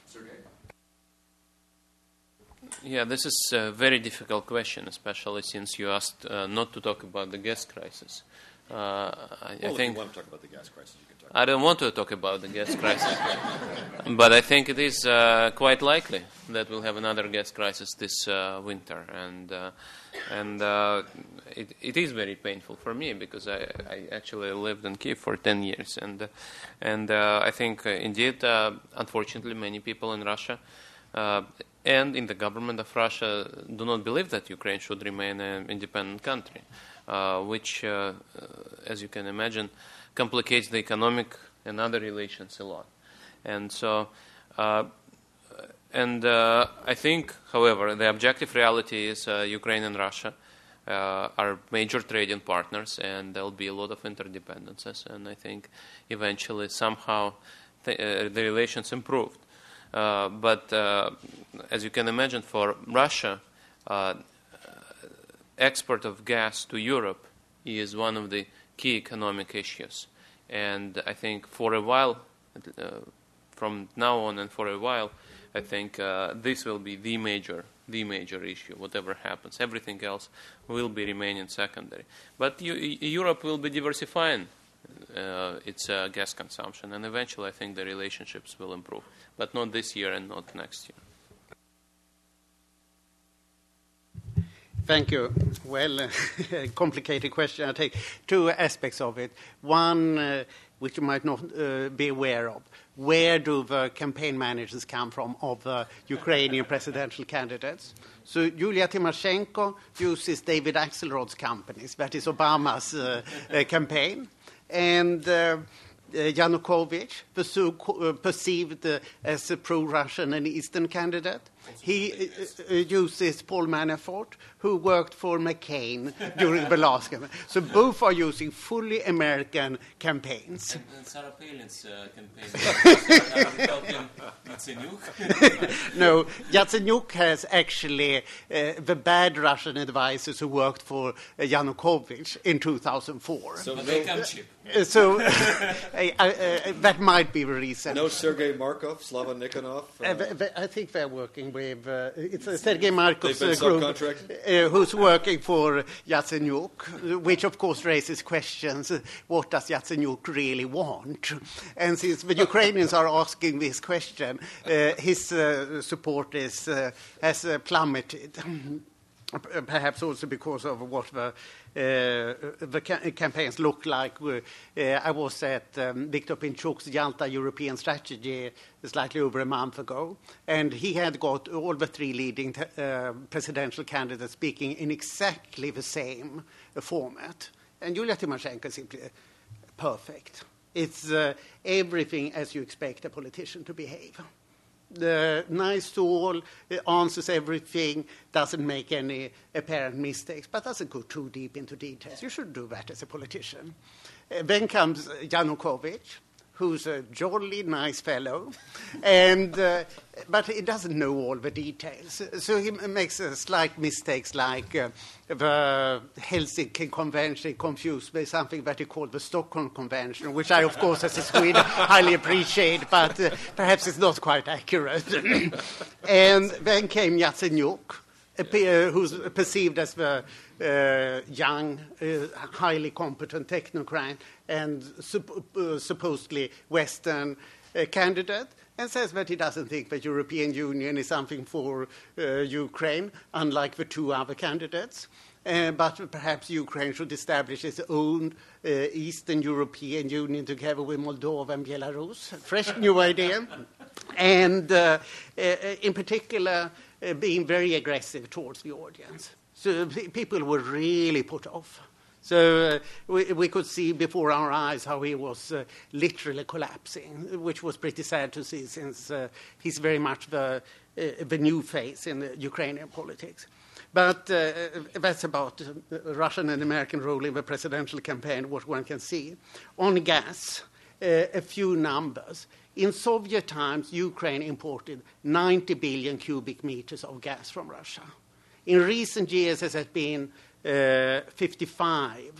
Yeah, this is a very difficult question, especially since you asked uh, not to talk about the gas crisis. Uh, I, well, I if think you want to talk about the gas crisis, you can talk. I don't want to talk about the gas crisis, but I think it is uh, quite likely that we'll have another gas crisis this uh, winter, and uh, and uh, it, it is very painful for me because I, I actually lived in Kiev for ten years, and uh, and uh, I think uh, indeed, uh, unfortunately, many people in Russia uh, and in the government of Russia do not believe that Ukraine should remain an independent country. Uh, which, uh, uh, as you can imagine, complicates the economic and other relations a lot. And so, uh, and uh, I think, however, the objective reality is uh, Ukraine and Russia uh, are major trading partners, and there will be a lot of interdependencies. And I think eventually, somehow, th- uh, the relations improved. Uh, but uh, as you can imagine, for Russia, uh, export of gas to Europe is one of the key economic issues. And I think for a while, uh, from now on and for a while, I think uh, this will be the major, the major issue, whatever happens. Everything else will be remaining secondary. But you, Europe will be diversifying uh, its uh, gas consumption, and eventually I think the relationships will improve. But not this year and not next year. Thank you. Well, uh, complicated question. I take two aspects of it. One, uh, which you might not uh, be aware of. Where do the campaign managers come from of the Ukrainian presidential candidates? So Yulia Tymoshenko uses David Axelrod's companies, that is Obama's uh, uh, campaign. And uh, uh, Yanukovych, uh, perceived uh, as a pro-Russian and Eastern candidate. He uh, uh, uses Paul Manafort, who worked for McCain during the last campaign. So both are using fully American campaigns. And, and Sarah Palin's uh, campaign helping Yatsenyuk? No, Yatsenyuk has actually uh, the bad Russian advisors who worked for uh, Yanukovych in two thousand four. So But no, they come cheap. Uh, so I, I, uh, that might be the reason. no Sergei Markov, Slava Nikonov? Uh, th- th- I think they're working with, uh, it's uh, Sergei Markov's They've uh, been group, subcontracted? uh, who's working for Yatsenyuk, which of course raises questions, uh, what does Yatsenyuk really want? And since the Ukrainians are asking this question, uh, his uh, support is, uh, has uh, plummeted. Perhaps also because of what the, uh, the ca- campaigns look like. Uh, I was at um, Viktor Pinchuk's Yalta European Strategy slightly over a month ago, and he had got all the three leading t- uh, presidential candidates speaking in exactly the same uh, format. And Yulia Tymoshenko is simply perfect. It's uh, everything as you expect a politician to behave. The nice to all, answers everything, doesn't make any apparent mistakes, but doesn't go too deep into details. You should do that as a politician. Uh, then comes Yanukovych, who's a jolly nice fellow, and uh, but he doesn't know all the details. So he makes uh, slight mistakes like uh, the Helsinki Convention confused with something that he called the Stockholm Convention, which I, of course, as a Swede, highly appreciate, but uh, perhaps it's not quite accurate. And then came Yatsenyuk, uh, who's perceived as the uh, young, uh, highly competent technocrat and sup- uh, supposedly Western uh, candidate, and says that he doesn't think the European Union is something for uh, Ukraine, unlike the two other candidates. Uh, but perhaps Ukraine should establish its own uh, Eastern European Union together with Moldova and Belarus. Fresh new idea. And uh, uh, in particular, uh, being very aggressive towards the audience. So p- people were really put off. So uh, we, we could see before our eyes how he was uh, literally collapsing, which was pretty sad to see since uh, he's very much the, uh, the new face in the Ukrainian politics. But uh, that's about uh, Russian and American role in the presidential campaign, what one can see. On gas, uh, a few numbers. In Soviet times, Ukraine imported ninety billion cubic meters of gas from Russia. In recent years, it has been uh, fifty-five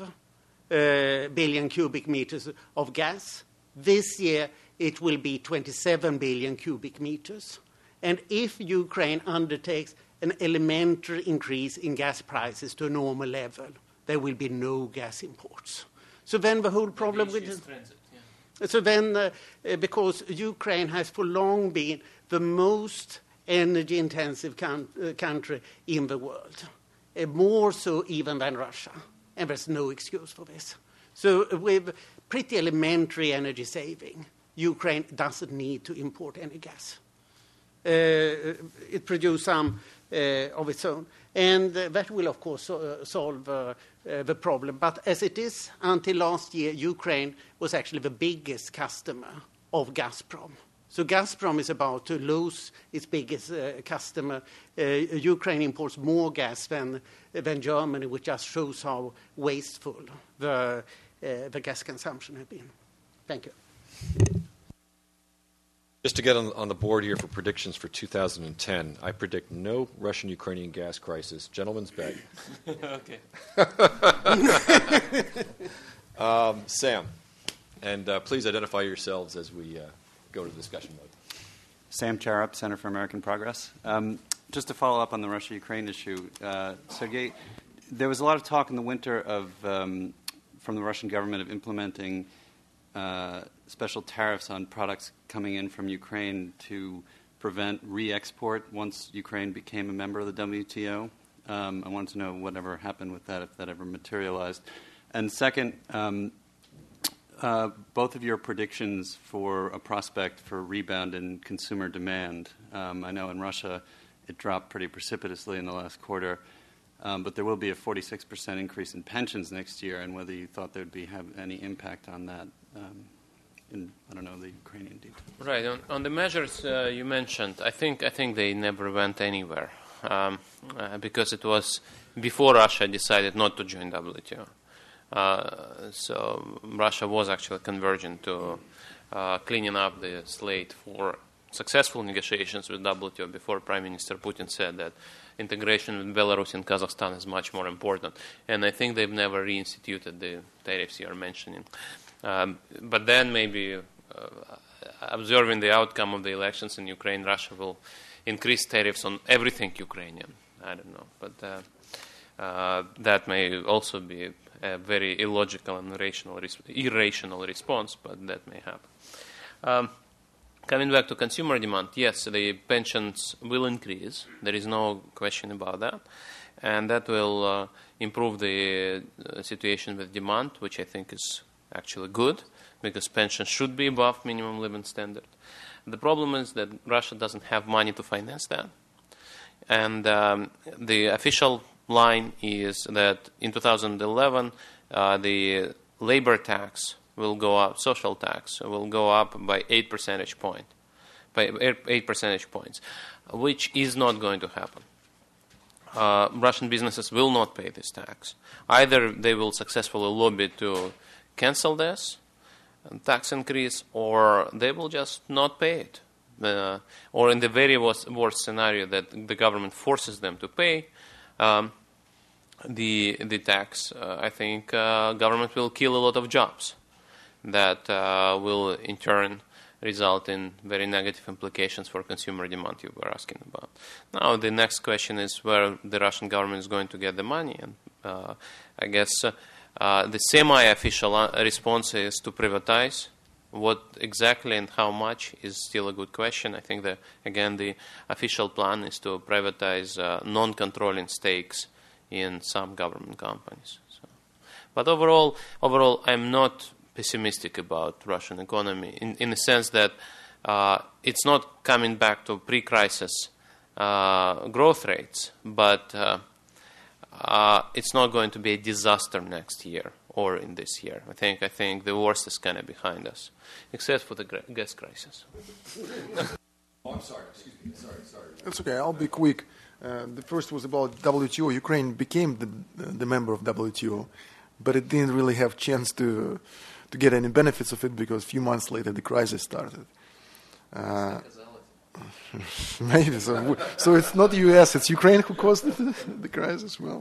uh, billion cubic meters of gas. This year, it will be twenty-seven billion cubic meters. And if Ukraine undertakes an elementary increase in gas prices to a normal level, there will be no gas imports. So then the whole problem with Transit, yeah. So then, uh, uh, because Ukraine has for long been the most energy-intensive con- uh, country in the world, uh, more so even than Russia, and there's no excuse for this. So uh, with pretty elementary energy saving, Ukraine doesn't need to import any gas. Uh, it produces some uh, of its own. And uh, that will, of course, uh, solve uh, uh, the problem. But as it is, until last year, Ukraine was actually the biggest customer of Gazprom. So Gazprom is about to lose its biggest uh, customer. Uh, Ukraine imports more gas than, than Germany, which just shows how wasteful the, uh, the gas consumption has been. Thank you. Just to get on, on the board here for predictions for two thousand ten, I predict no Russian-Ukrainian gas crisis. Gentlemen's bet. Okay. um, Sam, and uh, please identify yourselves as we uh, go to the discussion mode. Sam Charup, Center for American Progress. Um, just to follow up on the Russia-Ukraine issue, uh, Sergei, there was a lot of talk in the winter of um, from the Russian government of implementing uh, special tariffs on products coming in from Ukraine to prevent re-export once Ukraine became a member of the W T O. Um, I wanted to know whatever happened with that, if that ever materialized. And second, um, Uh, both of your predictions for a prospect for rebound in consumer demand. Um, I know in Russia it dropped pretty precipitously in the last quarter, um, but there will be a forty-six percent increase in pensions next year, and whether you thought there would be have any impact on that um, in, I don't know, the Ukrainian detail. Right. On, on the measures uh, you mentioned, I think I think they never went anywhere um, uh, because it was before Russia decided not to join W T O. Uh, so Russia was actually converging to uh, cleaning up the slate for successful negotiations with W T O before Prime Minister Putin said that integration with Belarus and Kazakhstan is much more important. And I think they've never reinstituted the tariffs you are mentioning. Um, but then maybe uh, observing the outcome of the elections in Ukraine, Russia will increase tariffs on everything Ukrainian. I don't know. But uh, uh, that may also be a very illogical and irrational, res- irrational response, but that may happen. Um, coming back to consumer demand, yes, the pensions will increase. There is no question about that. And that will uh, improve the uh, situation with demand, which I think is actually good, because pensions should be above minimum living standard. The problem is that Russia doesn't have money to finance that. And um, the official line is that in two thousand eleven, uh, the labor tax will go up, social tax will go up by eight percentage point, by eight percentage points, which is not going to happen. Uh, Russian businesses will not pay this tax. Either they will successfully lobby to cancel this tax increase, or they will just not pay it. Uh, or in the very worst, worst scenario that the government forces them to pay um, the the tax, uh, I think uh, government will kill a lot of jobs. That uh, will in turn result in very negative implications for consumer demand you were asking about. Now the next question is where the Russian government is going to get the money, and uh, I guess uh, uh, the semi-official response is to privatize. What exactly and how much is still a good question. I think that, again, the official plan is to privatize uh, non-controlling stakes in some government companies. So. But overall, overall, I'm not pessimistic about Russian economy in, in the sense that uh, it's not coming back to pre-crisis uh, growth rates, but uh, uh, it's not going to be a disaster next year or in this year. I think I think the worst is kind of behind us, except for the gas crisis. Oh, I'm sorry. Excuse me. Sorry, sorry. That's okay. I'll be quick. Uh, the first was about W T O. Ukraine became the the member of W T O, but it didn't really have chance to to get any benefits of it because a few months later the crisis started. Uh, maybe so. So it's not the U S, it's Ukraine who caused the, the crisis. Well.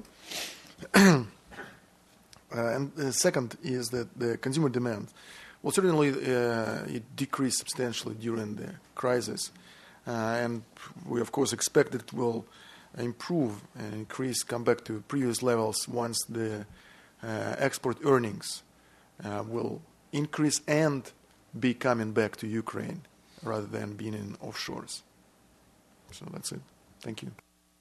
Uh, and the second is that the consumer demand. Well, certainly uh, it decreased substantially during the crisis. Uh, and we, of course, expect it will improve and increase, come back to previous levels once the uh, export earnings uh, will increase and be coming back to Ukraine rather than being in offshores. So that's it. Thank you.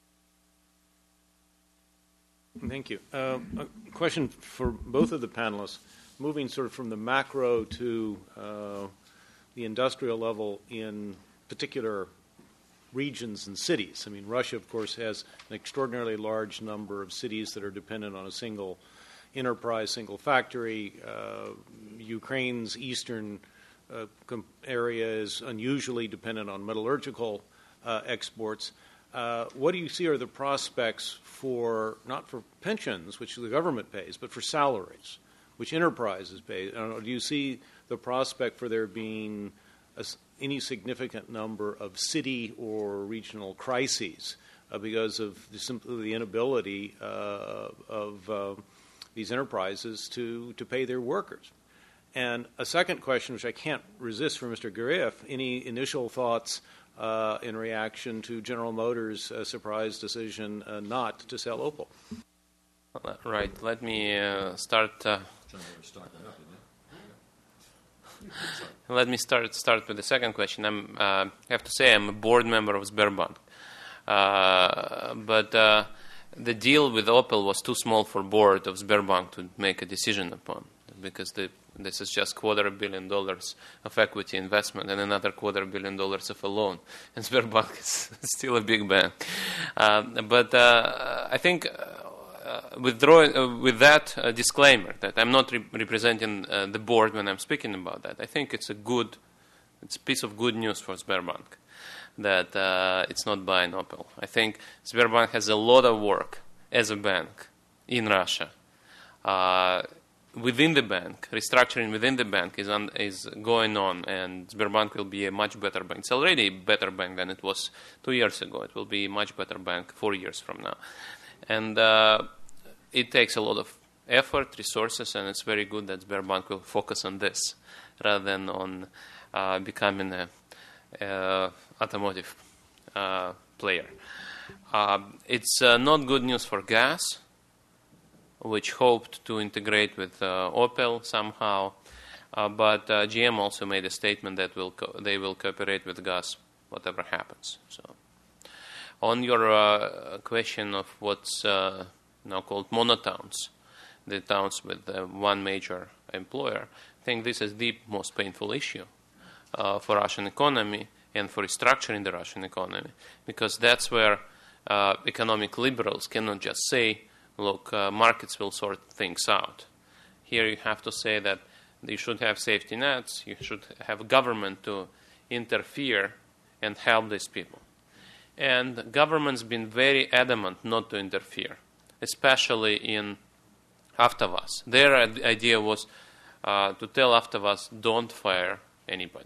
Thank you. Uh, a question for both of the panelists, moving sort of from the macro to uh, the industrial level in particular regions and cities. I mean, Russia, of course, has an extraordinarily large number of cities that are dependent on a single enterprise, single factory. Uh, Ukraine's eastern uh, com- area is unusually dependent on metallurgical uh, exports. Uh, what do you see are the prospects for, not for pensions, which the government pays, but for salaries, which enterprises pay? I don't know, do you see the prospect for there being a, any significant number of city or regional crises uh, because of the, simply the inability uh, of uh, these enterprises to, to pay their workers? And a second question, which I can't resist from Mister Guriev, any initial thoughts Uh, in reaction to General Motors' uh, surprise decision uh, not to sell Opel? Right. Let me uh, start. Uh, let me start start with the second question. I'm uh, have to say I'm a board member of Sberbank, uh, but uh, the deal with Opel was too small for board of Sberbank to make a decision upon. because the, this is just quarter a billion dollars of equity investment and another quarter billion dollars of a loan. And Sberbank is still a big bank. Um, but uh, I think uh, withdrawing, uh, with that uh, disclaimer that I'm not re- representing uh, the board when I'm speaking about that, I think it's a good, it's a piece of good news for Sberbank that uh, it's not buying Opel. I think Sberbank has a lot of work as a bank in Russia. Uh, within the bank, restructuring within the bank is on, is going on, and Sberbank will be a much better bank. It's already a better bank than it was two years ago. It will be a much better bank four years from now. And uh, it takes a lot of effort, resources, and it's very good that Sberbank will focus on this rather than on uh, becoming a uh, automotive uh, player. Uh, it's uh, not good news for gas, which hoped to integrate with uh, Opel somehow, uh, but uh, G M also made a statement that will co- they will cooperate with gas whatever happens. So, on your uh, question of what's uh, now called monotowns, the towns with uh, one major employer, I think this is the most painful issue uh, for Russian economy and for restructuring the Russian economy, because that's where uh, economic liberals cannot just say, look, uh, markets will sort things out. Here you have to say that you should have safety nets, you should have a government to interfere and help these people. And the government's been very adamant not to interfere, especially in Avtovaz. Their idea was uh, to tell Avtovaz, don't fire anybody.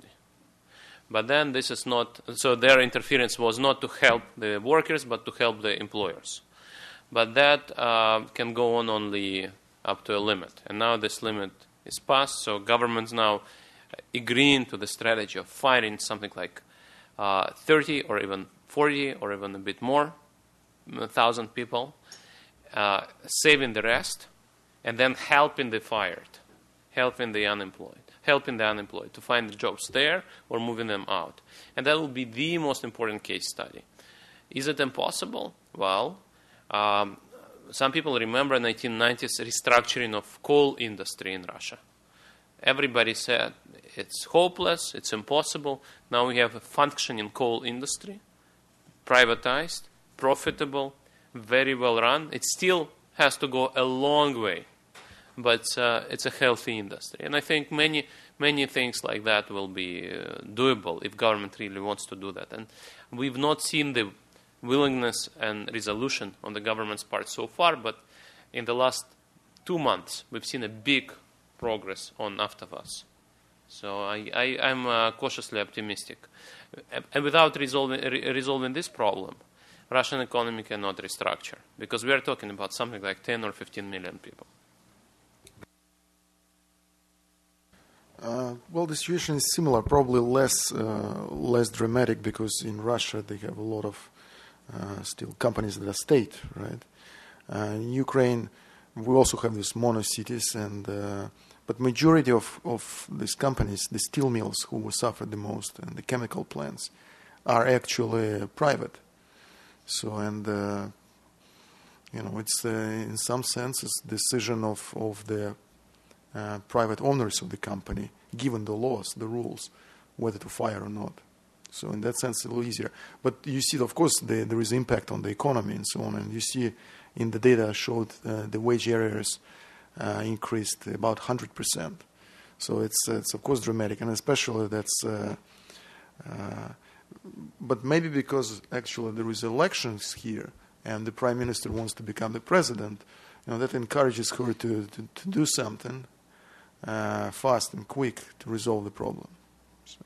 But then this is not, so their interference was not to help the workers, but to help the employers. But that uh, can go on only up to a limit. And now this limit is passed, so government's now agreeing to the strategy of firing something like uh, thirty or even forty or even a bit more thousand people, uh, saving the rest, and then helping the fired, helping the unemployed, helping the unemployed to find the jobs there or moving them out. And that will be the most important case study. Is it impossible? Well, um, some people remember nineteen nineties restructuring of coal industry in Russia. Everybody said it's hopeless, it's impossible. Now we have a functioning coal industry, privatized, profitable, very well run. It still has to go a long way, but uh, it's a healthy industry. And I think many, many things like that will be uh, doable if government really wants to do that. And we've not seen the willingness and resolution on the government's part so far, but in the last two months, we've seen a big progress on Avtovaz. So I, I, I'm uh, cautiously optimistic. And without resolving, re- resolving this problem, Russian economy cannot restructure, because we are talking about something like ten or fifteen million people. Uh, well, the situation is similar, probably less uh, less dramatic, because in Russia they have a lot of uh, still companies that are state, right? Uh, in Ukraine, we also have these mono cities, and uh, but majority of, of these companies, the steel mills who will suffer the most, and the chemical plants, are actually uh, private. So, and uh, you know, it's uh, in some sense it's decision of of the uh, private owners of the company, given the laws, the rules, whether to fire or not. So, in that sense, it's a little easier. But you see, of course, the, there is impact on the economy and so on. And you see, in the data showed uh, the wage areas uh, increased about one hundred percent. So it's it's of course dramatic, and especially that's. Uh, uh, But maybe because actually there is elections here, and the prime minister wants to become the president, you know, that encourages her to, to, to do something uh, fast and quick to resolve the problem. So.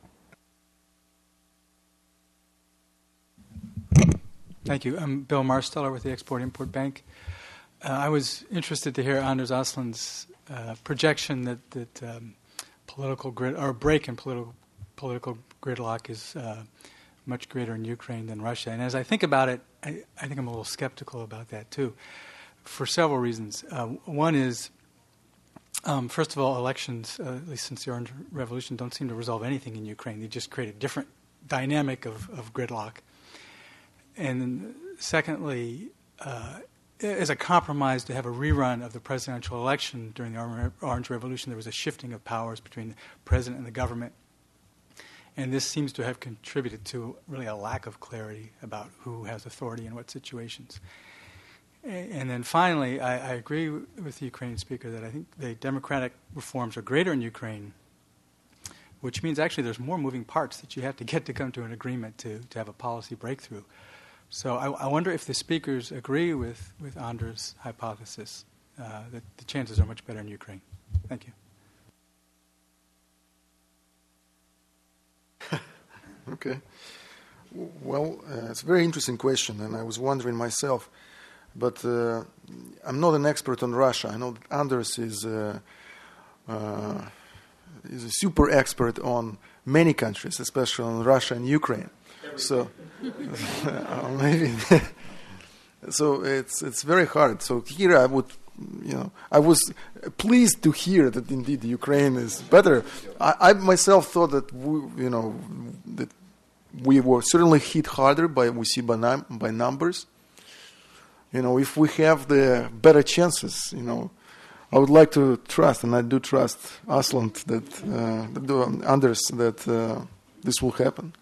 Thank you. I'm Bill Marsteller with the Export-Import Bank. Uh, I was interested to hear Anders Aslan's uh, projection that that um, political grid or break in political political gridlock is uh, much greater in Ukraine than Russia. And as I think about it, I, I think I'm a little skeptical about that too, for several reasons. Uh, one is, um, first of all, elections, uh, at least since the Orange Revolution, don't seem to resolve anything in Ukraine. They just create a different dynamic of, of gridlock. And then secondly, uh, as a compromise to have a rerun of the presidential election during the Orange Revolution. There was a shifting of powers between the president and the government. And this seems to have contributed to really a lack of clarity about who has authority in what situations. And then finally, I, I agree with the Ukrainian speaker that I think the democratic reforms are greater in Ukraine, which means actually there's more moving parts that you have to get to come to an agreement to, to have a policy breakthrough. So I, I wonder if the speakers agree with, with Andrew's hypothesis uh, that the chances are much better in Ukraine. Thank you. Okay. Well, uh, it's a very interesting question, and I was wondering myself. But uh, I'm not an expert on Russia. I know that Anders is, uh, uh, is a super expert on many countries, especially on Russia and Ukraine. So uh, maybe. So it's it's very hard. So here I would, you know, I was pleased to hear that indeed Ukraine is better. I, I myself thought that we, you know, that we were certainly hit harder by we see by, num- by numbers. You know, if we have the better chances, you know, I would like to trust, and I do trust Aslan that, uh, that Anders, that uh, this will happen.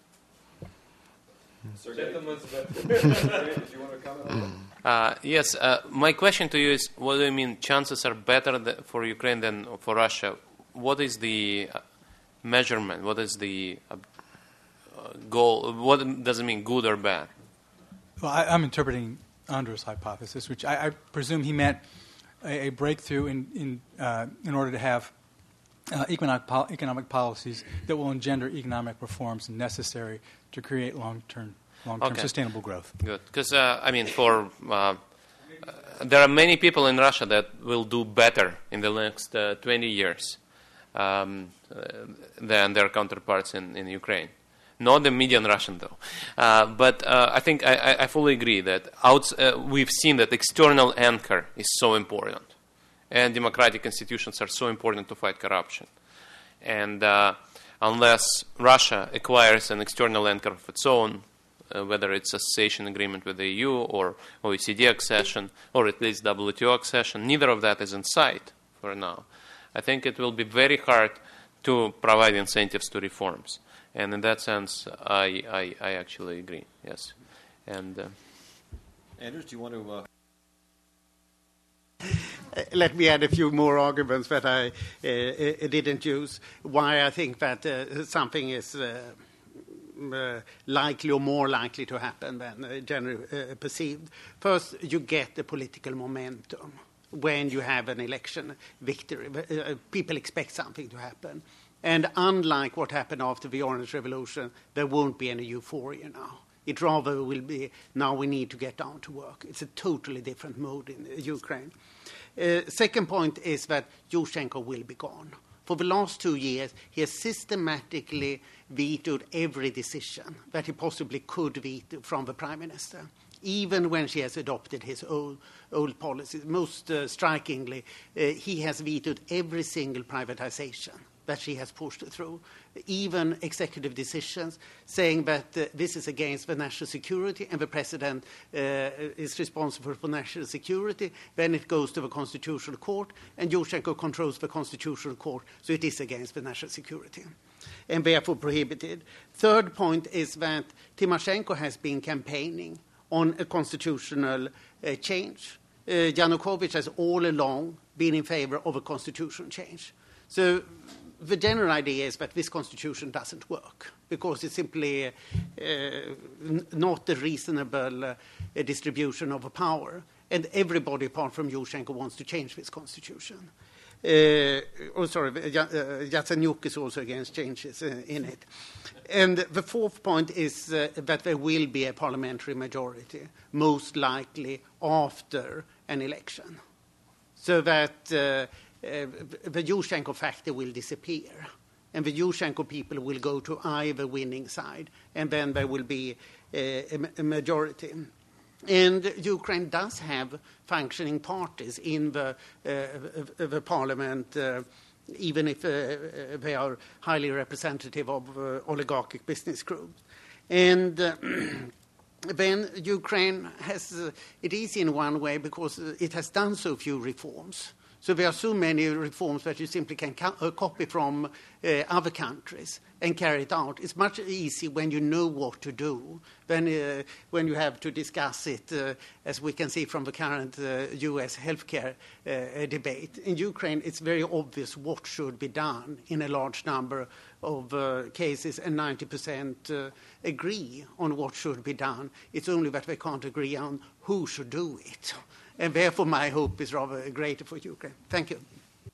Uh, yes, uh, my question to you is, what do you mean chances are better th- for Ukraine than for Russia? What is the uh, measurement? What is the uh, goal? What does it mean, good or bad? Well, I, I'm interpreting Andrew's hypothesis, which I, I presume he meant a, a breakthrough in in, uh, in order to have uh, economic, pol- economic policies that will engender economic reforms necessary to create long-term, long-term Okay. sustainable growth. Good, because uh, I mean, for uh, uh, there are many people in Russia that will do better in the next uh, twenty years um, uh, than their counterparts in, in Ukraine. Not the median Russian, though. Uh, but uh, I think I, I fully agree that outs- uh, we've seen that external anchor is so important, and democratic institutions are so important to fight corruption. And uh, unless Russia acquires an external anchor of its own, uh, whether it's association agreement with the E U or O E C D accession, or at least W T O accession, neither of that is in sight for now. I think it will be very hard to provide incentives to reforms. And in that sense, I, I, I actually agree, yes. And uh, Anders, do you want to... Uh... Uh, let me add a few more arguments that I uh, uh, didn't use, why I think that uh, something is uh, uh, likely or more likely to happen than uh, generally uh, perceived. First, you get the political momentum when you have an election victory. Uh, people expect something to happen. And unlike what happened after the Orange Revolution, there won't be any euphoria now. It rather will be, now we need to get down to work. It's a totally different mode in Ukraine. Uh, second point is that Yushchenko will be gone. For the last two years, he has systematically vetoed every decision that he possibly could veto from the Prime Minister, even when she has adopted his old, old policies. Most uh, strikingly, uh, he has vetoed every single privatization that she has pushed through, even executive decisions saying that uh, this is against the national security and the president uh, is responsible for national security. Then it goes to the Constitutional Court, and Yushchenko controls the Constitutional Court, so it is against the national security and therefore prohibited. Third point is that Tymoshenko has been campaigning on a constitutional uh, change. Uh, Yanukovych has all along been in favor of a constitutional change. So the general idea is that this constitution doesn't work because it's simply uh, n- not a reasonable uh, distribution of power. And everybody apart from Yushchenko wants to change this constitution. Uh, oh, sorry, uh, Yatsenyuk is also against changes uh, in it. And the fourth point is uh, that there will be a parliamentary majority, most likely after an election. So that uh, uh, the Yushchenko factor will disappear. And the Yushchenko people will go to either winning side. And then there will be uh, a, a majority. And Ukraine does have functioning parties in the, uh, the parliament, uh, even if uh, they are highly representative of uh, oligarchic business groups. And uh, then Ukraine has uh, it easy in one way because uh, it has done so few reforms. So there are so many reforms that you simply can co- uh, copy from uh, other countries and carry it out. It's much easier when you know what to do than uh, when you have to discuss it, uh, as we can see from the current uh, U S healthcare uh, debate. In Ukraine, it's very obvious what should be done in a large number of uh, cases, and ninety percent uh, agree on what should be done. It's only that they can't agree on who should do it. And therefore, my hope is rather greater for Ukraine. Thank you.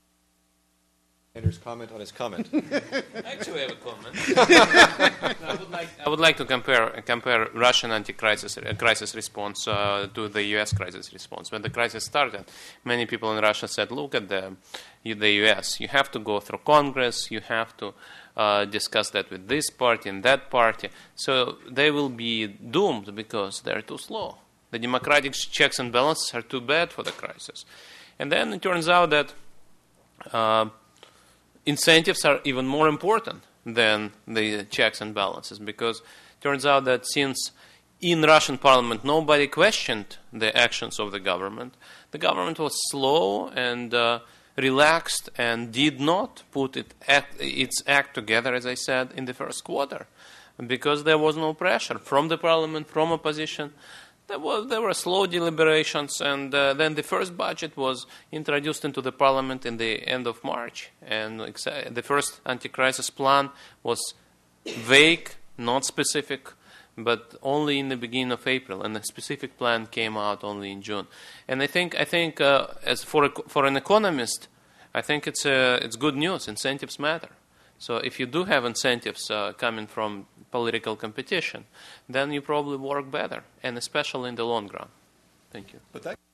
Anders' comment on his comment. I actually have a comment. I, would like, I would like to compare compare Russian anti-crisis uh, crisis response uh, to the U S crisis response. When the crisis started, many people in Russia said, look at the, the U S. You have to go through Congress. You have to uh, discuss that with this party and that party. So they will be doomed because they're too slow. The democratic checks and balances are too bad for the crisis. And then it turns out that uh, incentives are even more important than the checks and balances, because it turns out that since in Russian parliament nobody questioned the actions of the government, the government was slow and uh, relaxed and did not put it act, its act together, as I said, in the first quarter, because there was no pressure from the parliament, from opposition. There, was, there were slow deliberations, and uh, then the first budget was introduced into the parliament in the end of March. And exa- the first anti-crisis plan was vague, not specific, but only in the beginning of April. And the specific plan came out only in June. And I think, I think, uh, as for a, for an economist, I think it's uh, it's good news. Incentives matter. So if you do have incentives uh, coming from political competition, then you probably work better, and especially in the long run. Thank you. But that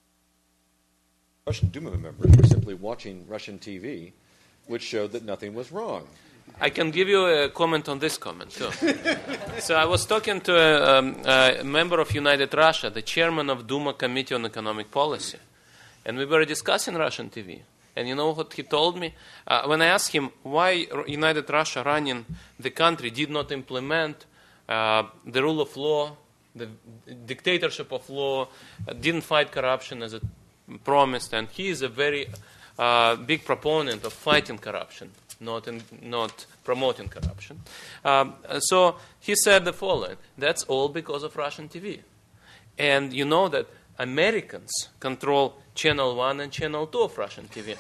Russian Duma members were simply watching Russian T V, which showed that nothing was wrong. I can give you a comment on this comment, too. So I was talking to a, um, a member of United Russia, the chairman of Duma Committee on Economic Policy, and we were discussing Russian T V. And you know what he told me? Uh, when I asked him why United Russia running the country did not implement uh, the rule of law, the dictatorship of law, uh, didn't fight corruption as it promised, and he is a very uh, big proponent of fighting corruption, not in, not promoting corruption. Um, so he said the following: that's all because of Russian T V. And you know that Americans control Channel one and Channel two of Russian T V.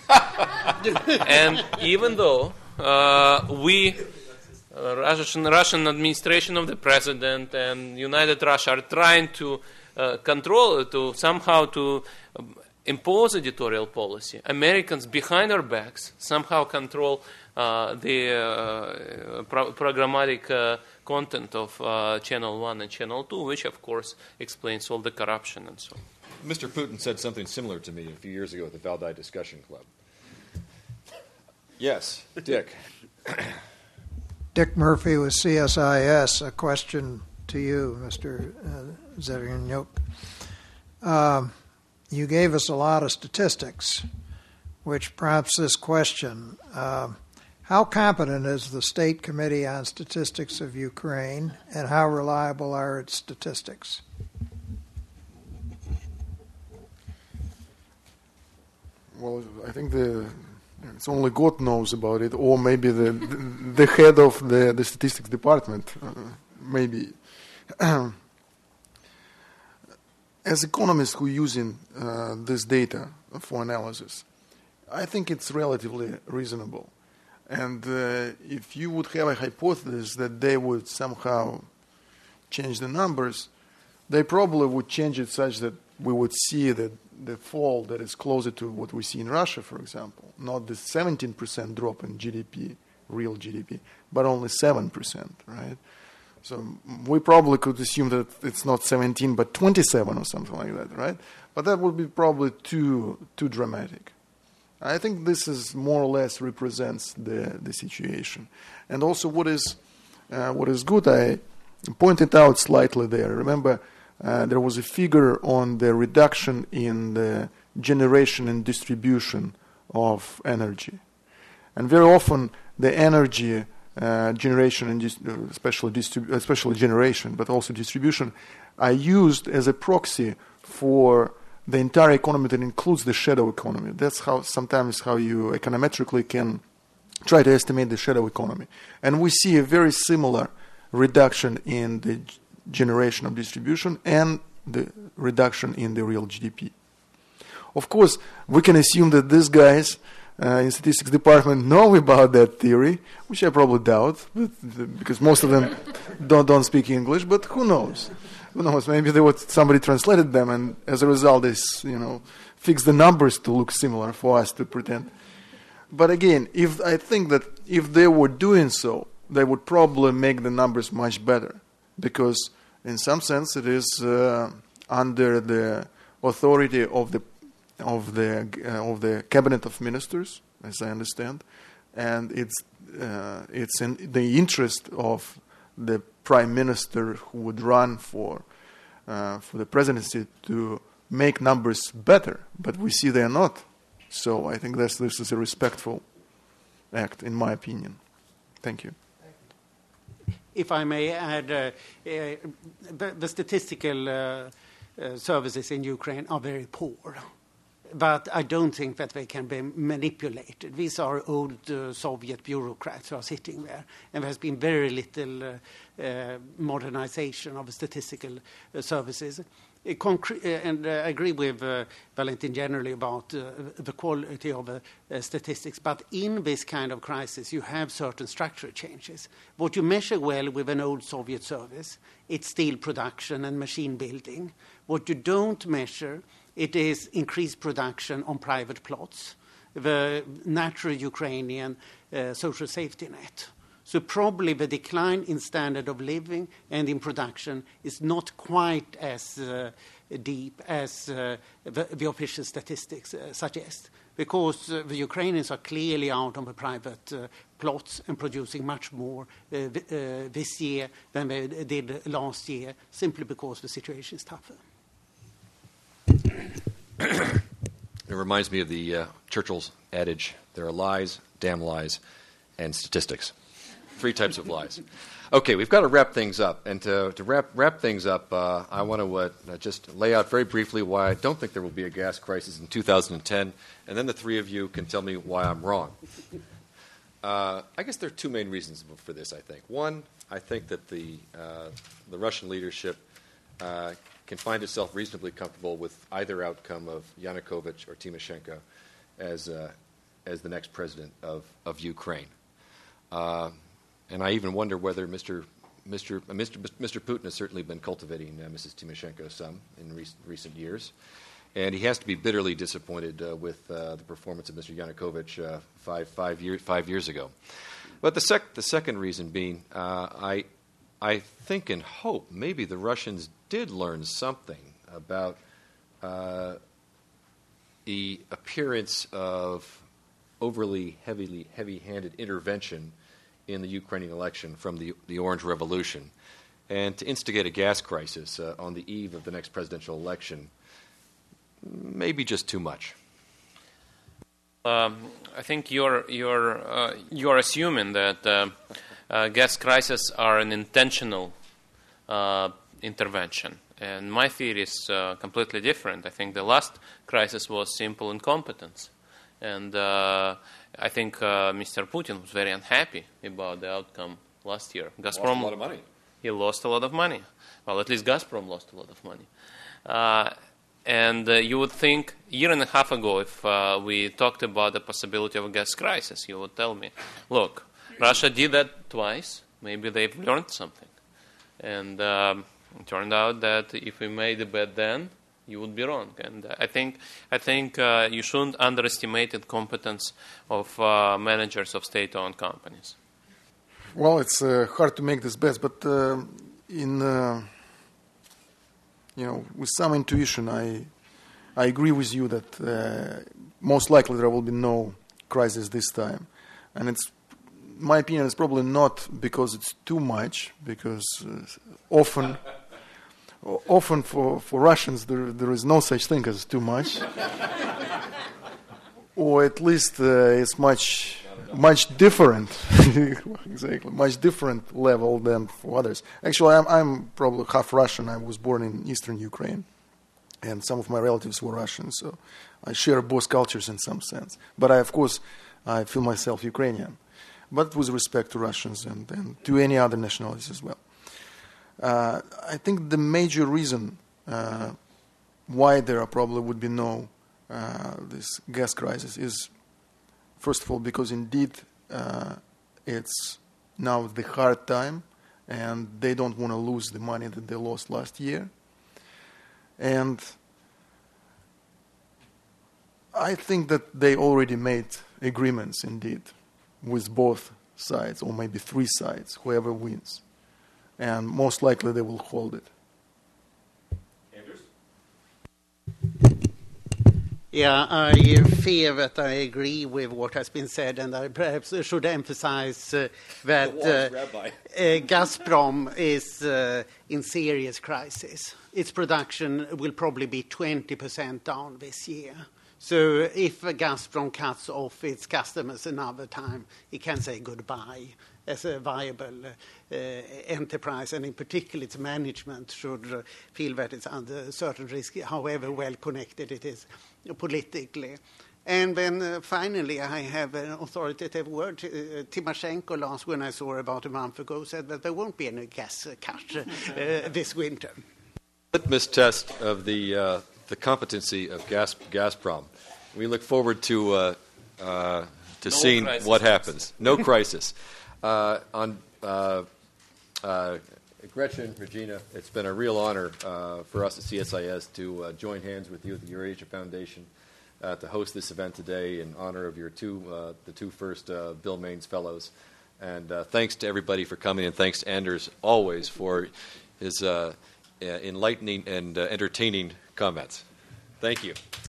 And even though uh, we, uh, Russian, Russian administration of the president and United Russia are trying to uh, control, to somehow to um, impose editorial policy, Americans behind our backs somehow control uh, the uh, pro- programmatic uh, content of uh, Channel one and Channel two, which of course explains all the corruption and so on. Mister Putin said something similar to me a few years ago at the Valdai Discussion Club. Yes, Dick. Dick Murphy with C S I S. A question to you, Mister Uh, Zhirinyuk. Um, you gave us a lot of statistics, which prompts this question. Um, how competent is the State Committee on Statistics of Ukraine, and how reliable are its statistics? Well, I think the it's only God knows about it, or maybe the the, the head of the, the statistics department, uh, maybe. As economists who are using uh, this data for analysis, I think it's relatively reasonable. And uh, if you would have a hypothesis that they would somehow change the numbers, they probably would change it such that we would see that the fall that is closer to what we see in Russia, for example, not the seventeen percent drop in G D P, real G D P, but only seven percent, right? So we probably could assume that it's not seventeen, but twenty-seven or something like that, right? But that would be probably too too dramatic. I think this is more or less represents the, the situation. And also what is uh, what is good, I pointed out slightly there. Remember, uh, there was a figure on the reduction in the generation and distribution of energy. And very often the energy uh, generation and dis- uh, especially, distrib- especially generation, but also distribution, are used as a proxy for the entire economy that includes the shadow economy. That's how sometimes how you econometrically can try to estimate the shadow economy. And we see a very similar reduction in the g- generation of distribution and the reduction in the real G D P. Of course, we can assume that these guys uh, in statistics department know about that theory, which I probably doubt, but the, because most of them don't don't speak English. But who knows? Who knows? Maybe they would, somebody translated them, and as a result, they you know fix the numbers to look similar for us to pretend. But again, if I think that if they were doing so, they would probably make the numbers much better, because in some sense it is uh, under the authority of the of the uh, of the cabinet of ministers, as I understand, and it's uh, it's in the interest of the prime minister who would run for uh, for the presidency to make numbers better. But we see they are not. So I think this this is a respectful act, in my opinion. Thank you. If I may add, uh, uh, the, the statistical uh, uh, services in Ukraine are very poor. But I don't think that they can be manipulated. These are old uh, Soviet bureaucrats who are sitting there, and there has been very little uh, uh, modernization of the statistical uh, services. Uh, concre- uh, and uh, I agree with uh, Valentin generally about uh, the quality of uh, uh, statistics, but in this kind of crisis you have certain structural changes. What you measure well with an old Soviet service, it's steel production and machine building. What you don't measure, it is increased production on private plots, the natural Ukrainian uh, social safety net. So probably the decline in standard of living and in production is not quite as uh, deep as uh, the, the official statistics uh, suggest, because uh, the Ukrainians are clearly out on the private uh, plots and producing much more uh, th- uh, this year than they did last year, simply because the situation is tougher. It reminds me of the uh, Churchill's adage, there are lies, damn lies, and statistics. Three types of lies. Okay, we've got to wrap things up. And to, to wrap, wrap things up, uh, I want to uh, just lay out very briefly why I don't think there will be a gas crisis in two thousand ten, and then the three of you can tell me why I'm wrong. Uh, I guess there are two main reasons for this, I think. One, I think that the, uh, the Russian leadership uh, can find itself reasonably comfortable with either outcome of Yanukovych or Tymoshenko as, uh, as the next president of, of Ukraine. Uh, and I even wonder whether Mister Mister Uh, Mister Mister Putin has certainly been cultivating uh, Missus Tymoshenko some in re- recent years, and he has to be bitterly disappointed uh, with uh, the performance of Mister Yanukovych uh, five five years five years ago. But the sec- the second reason being, uh, I I think and hope maybe the Russians did learn something about uh, the appearance of overly heavily heavy-handed intervention in the Ukrainian election from the, the Orange Revolution, and to instigate a gas crisis uh, on the eve of the next presidential election, maybe just too much. Um, I think you're you're uh, you're assuming that uh, uh, gas crises are an intentional uh, intervention, and my theory is uh, completely different. I think the last crisis was simple incompetence. And uh, I think uh, Mister Putin was very unhappy about the outcome last year. Gazprom lost a lot of money. He lost a lot of money. Well, at least Gazprom lost a lot of money. Uh, and uh, you would think a year and a half ago, if uh, we talked about the possibility of a gas crisis, you would tell me, look, Russia did that twice. Maybe they've learned something. And um, it turned out that if we made a bet then, you would be wrong, and I think I think uh, you shouldn't underestimate the competence of uh, managers of state-owned companies. Well, it's uh, hard to make this bet, but uh, in uh, you know, with some intuition, I I agree with you that uh, most likely there will be no crisis this time, and it's my opinion. It's probably not because it's too much, because uh, often. Often for, for Russians, there there is no such thing as too much. Or at least uh, it's much much different, exactly, much different level than for others. Actually, I'm, I'm probably half Russian. I was born in eastern Ukraine, and some of my relatives were Russian, so I share both cultures in some sense. But I, of course, I feel myself Ukrainian, but with respect to Russians and, and to any other nationalities as well. Uh, I think the major reason uh, why there are probably would be no uh, this gas crisis is, first of all, because indeed uh, it's now the hard time, and they don't want to lose the money that they lost last year. And I think that they already made agreements, indeed, with both sides, or maybe three sides, whoever wins. And most likely they will hold it. Yeah, I fear that I agree with what has been said, and I perhaps should emphasize uh, that uh, uh, Gazprom is uh, in serious crisis. Its production will probably be twenty percent down this year. So if Gazprom cuts off its customers another time, it can say goodbye as a viable uh, enterprise, and in particular its management should uh, feel that it's under certain risk, however well connected it is politically. And then uh, finally, I have an authoritative word. Uh, Timoshenko last, when I saw her about a month ago, said that there won't be any gas uh, cut uh, this winter. Litmus test of the uh, the competency of gas, Gazprom. We look forward to uh, uh, to no seeing crisis. What happens. No crisis. Uh, on uh, uh, Gretchen, Regina, it's been a real honor uh, for us at C S I S to uh, join hands with you at the Eurasia Foundation uh, to host this event today in honor of your two, uh, the two first uh, Bill Maines Fellows. And uh, thanks to everybody for coming, and thanks to Anders always for his uh, enlightening and uh, entertaining comments. Thank you.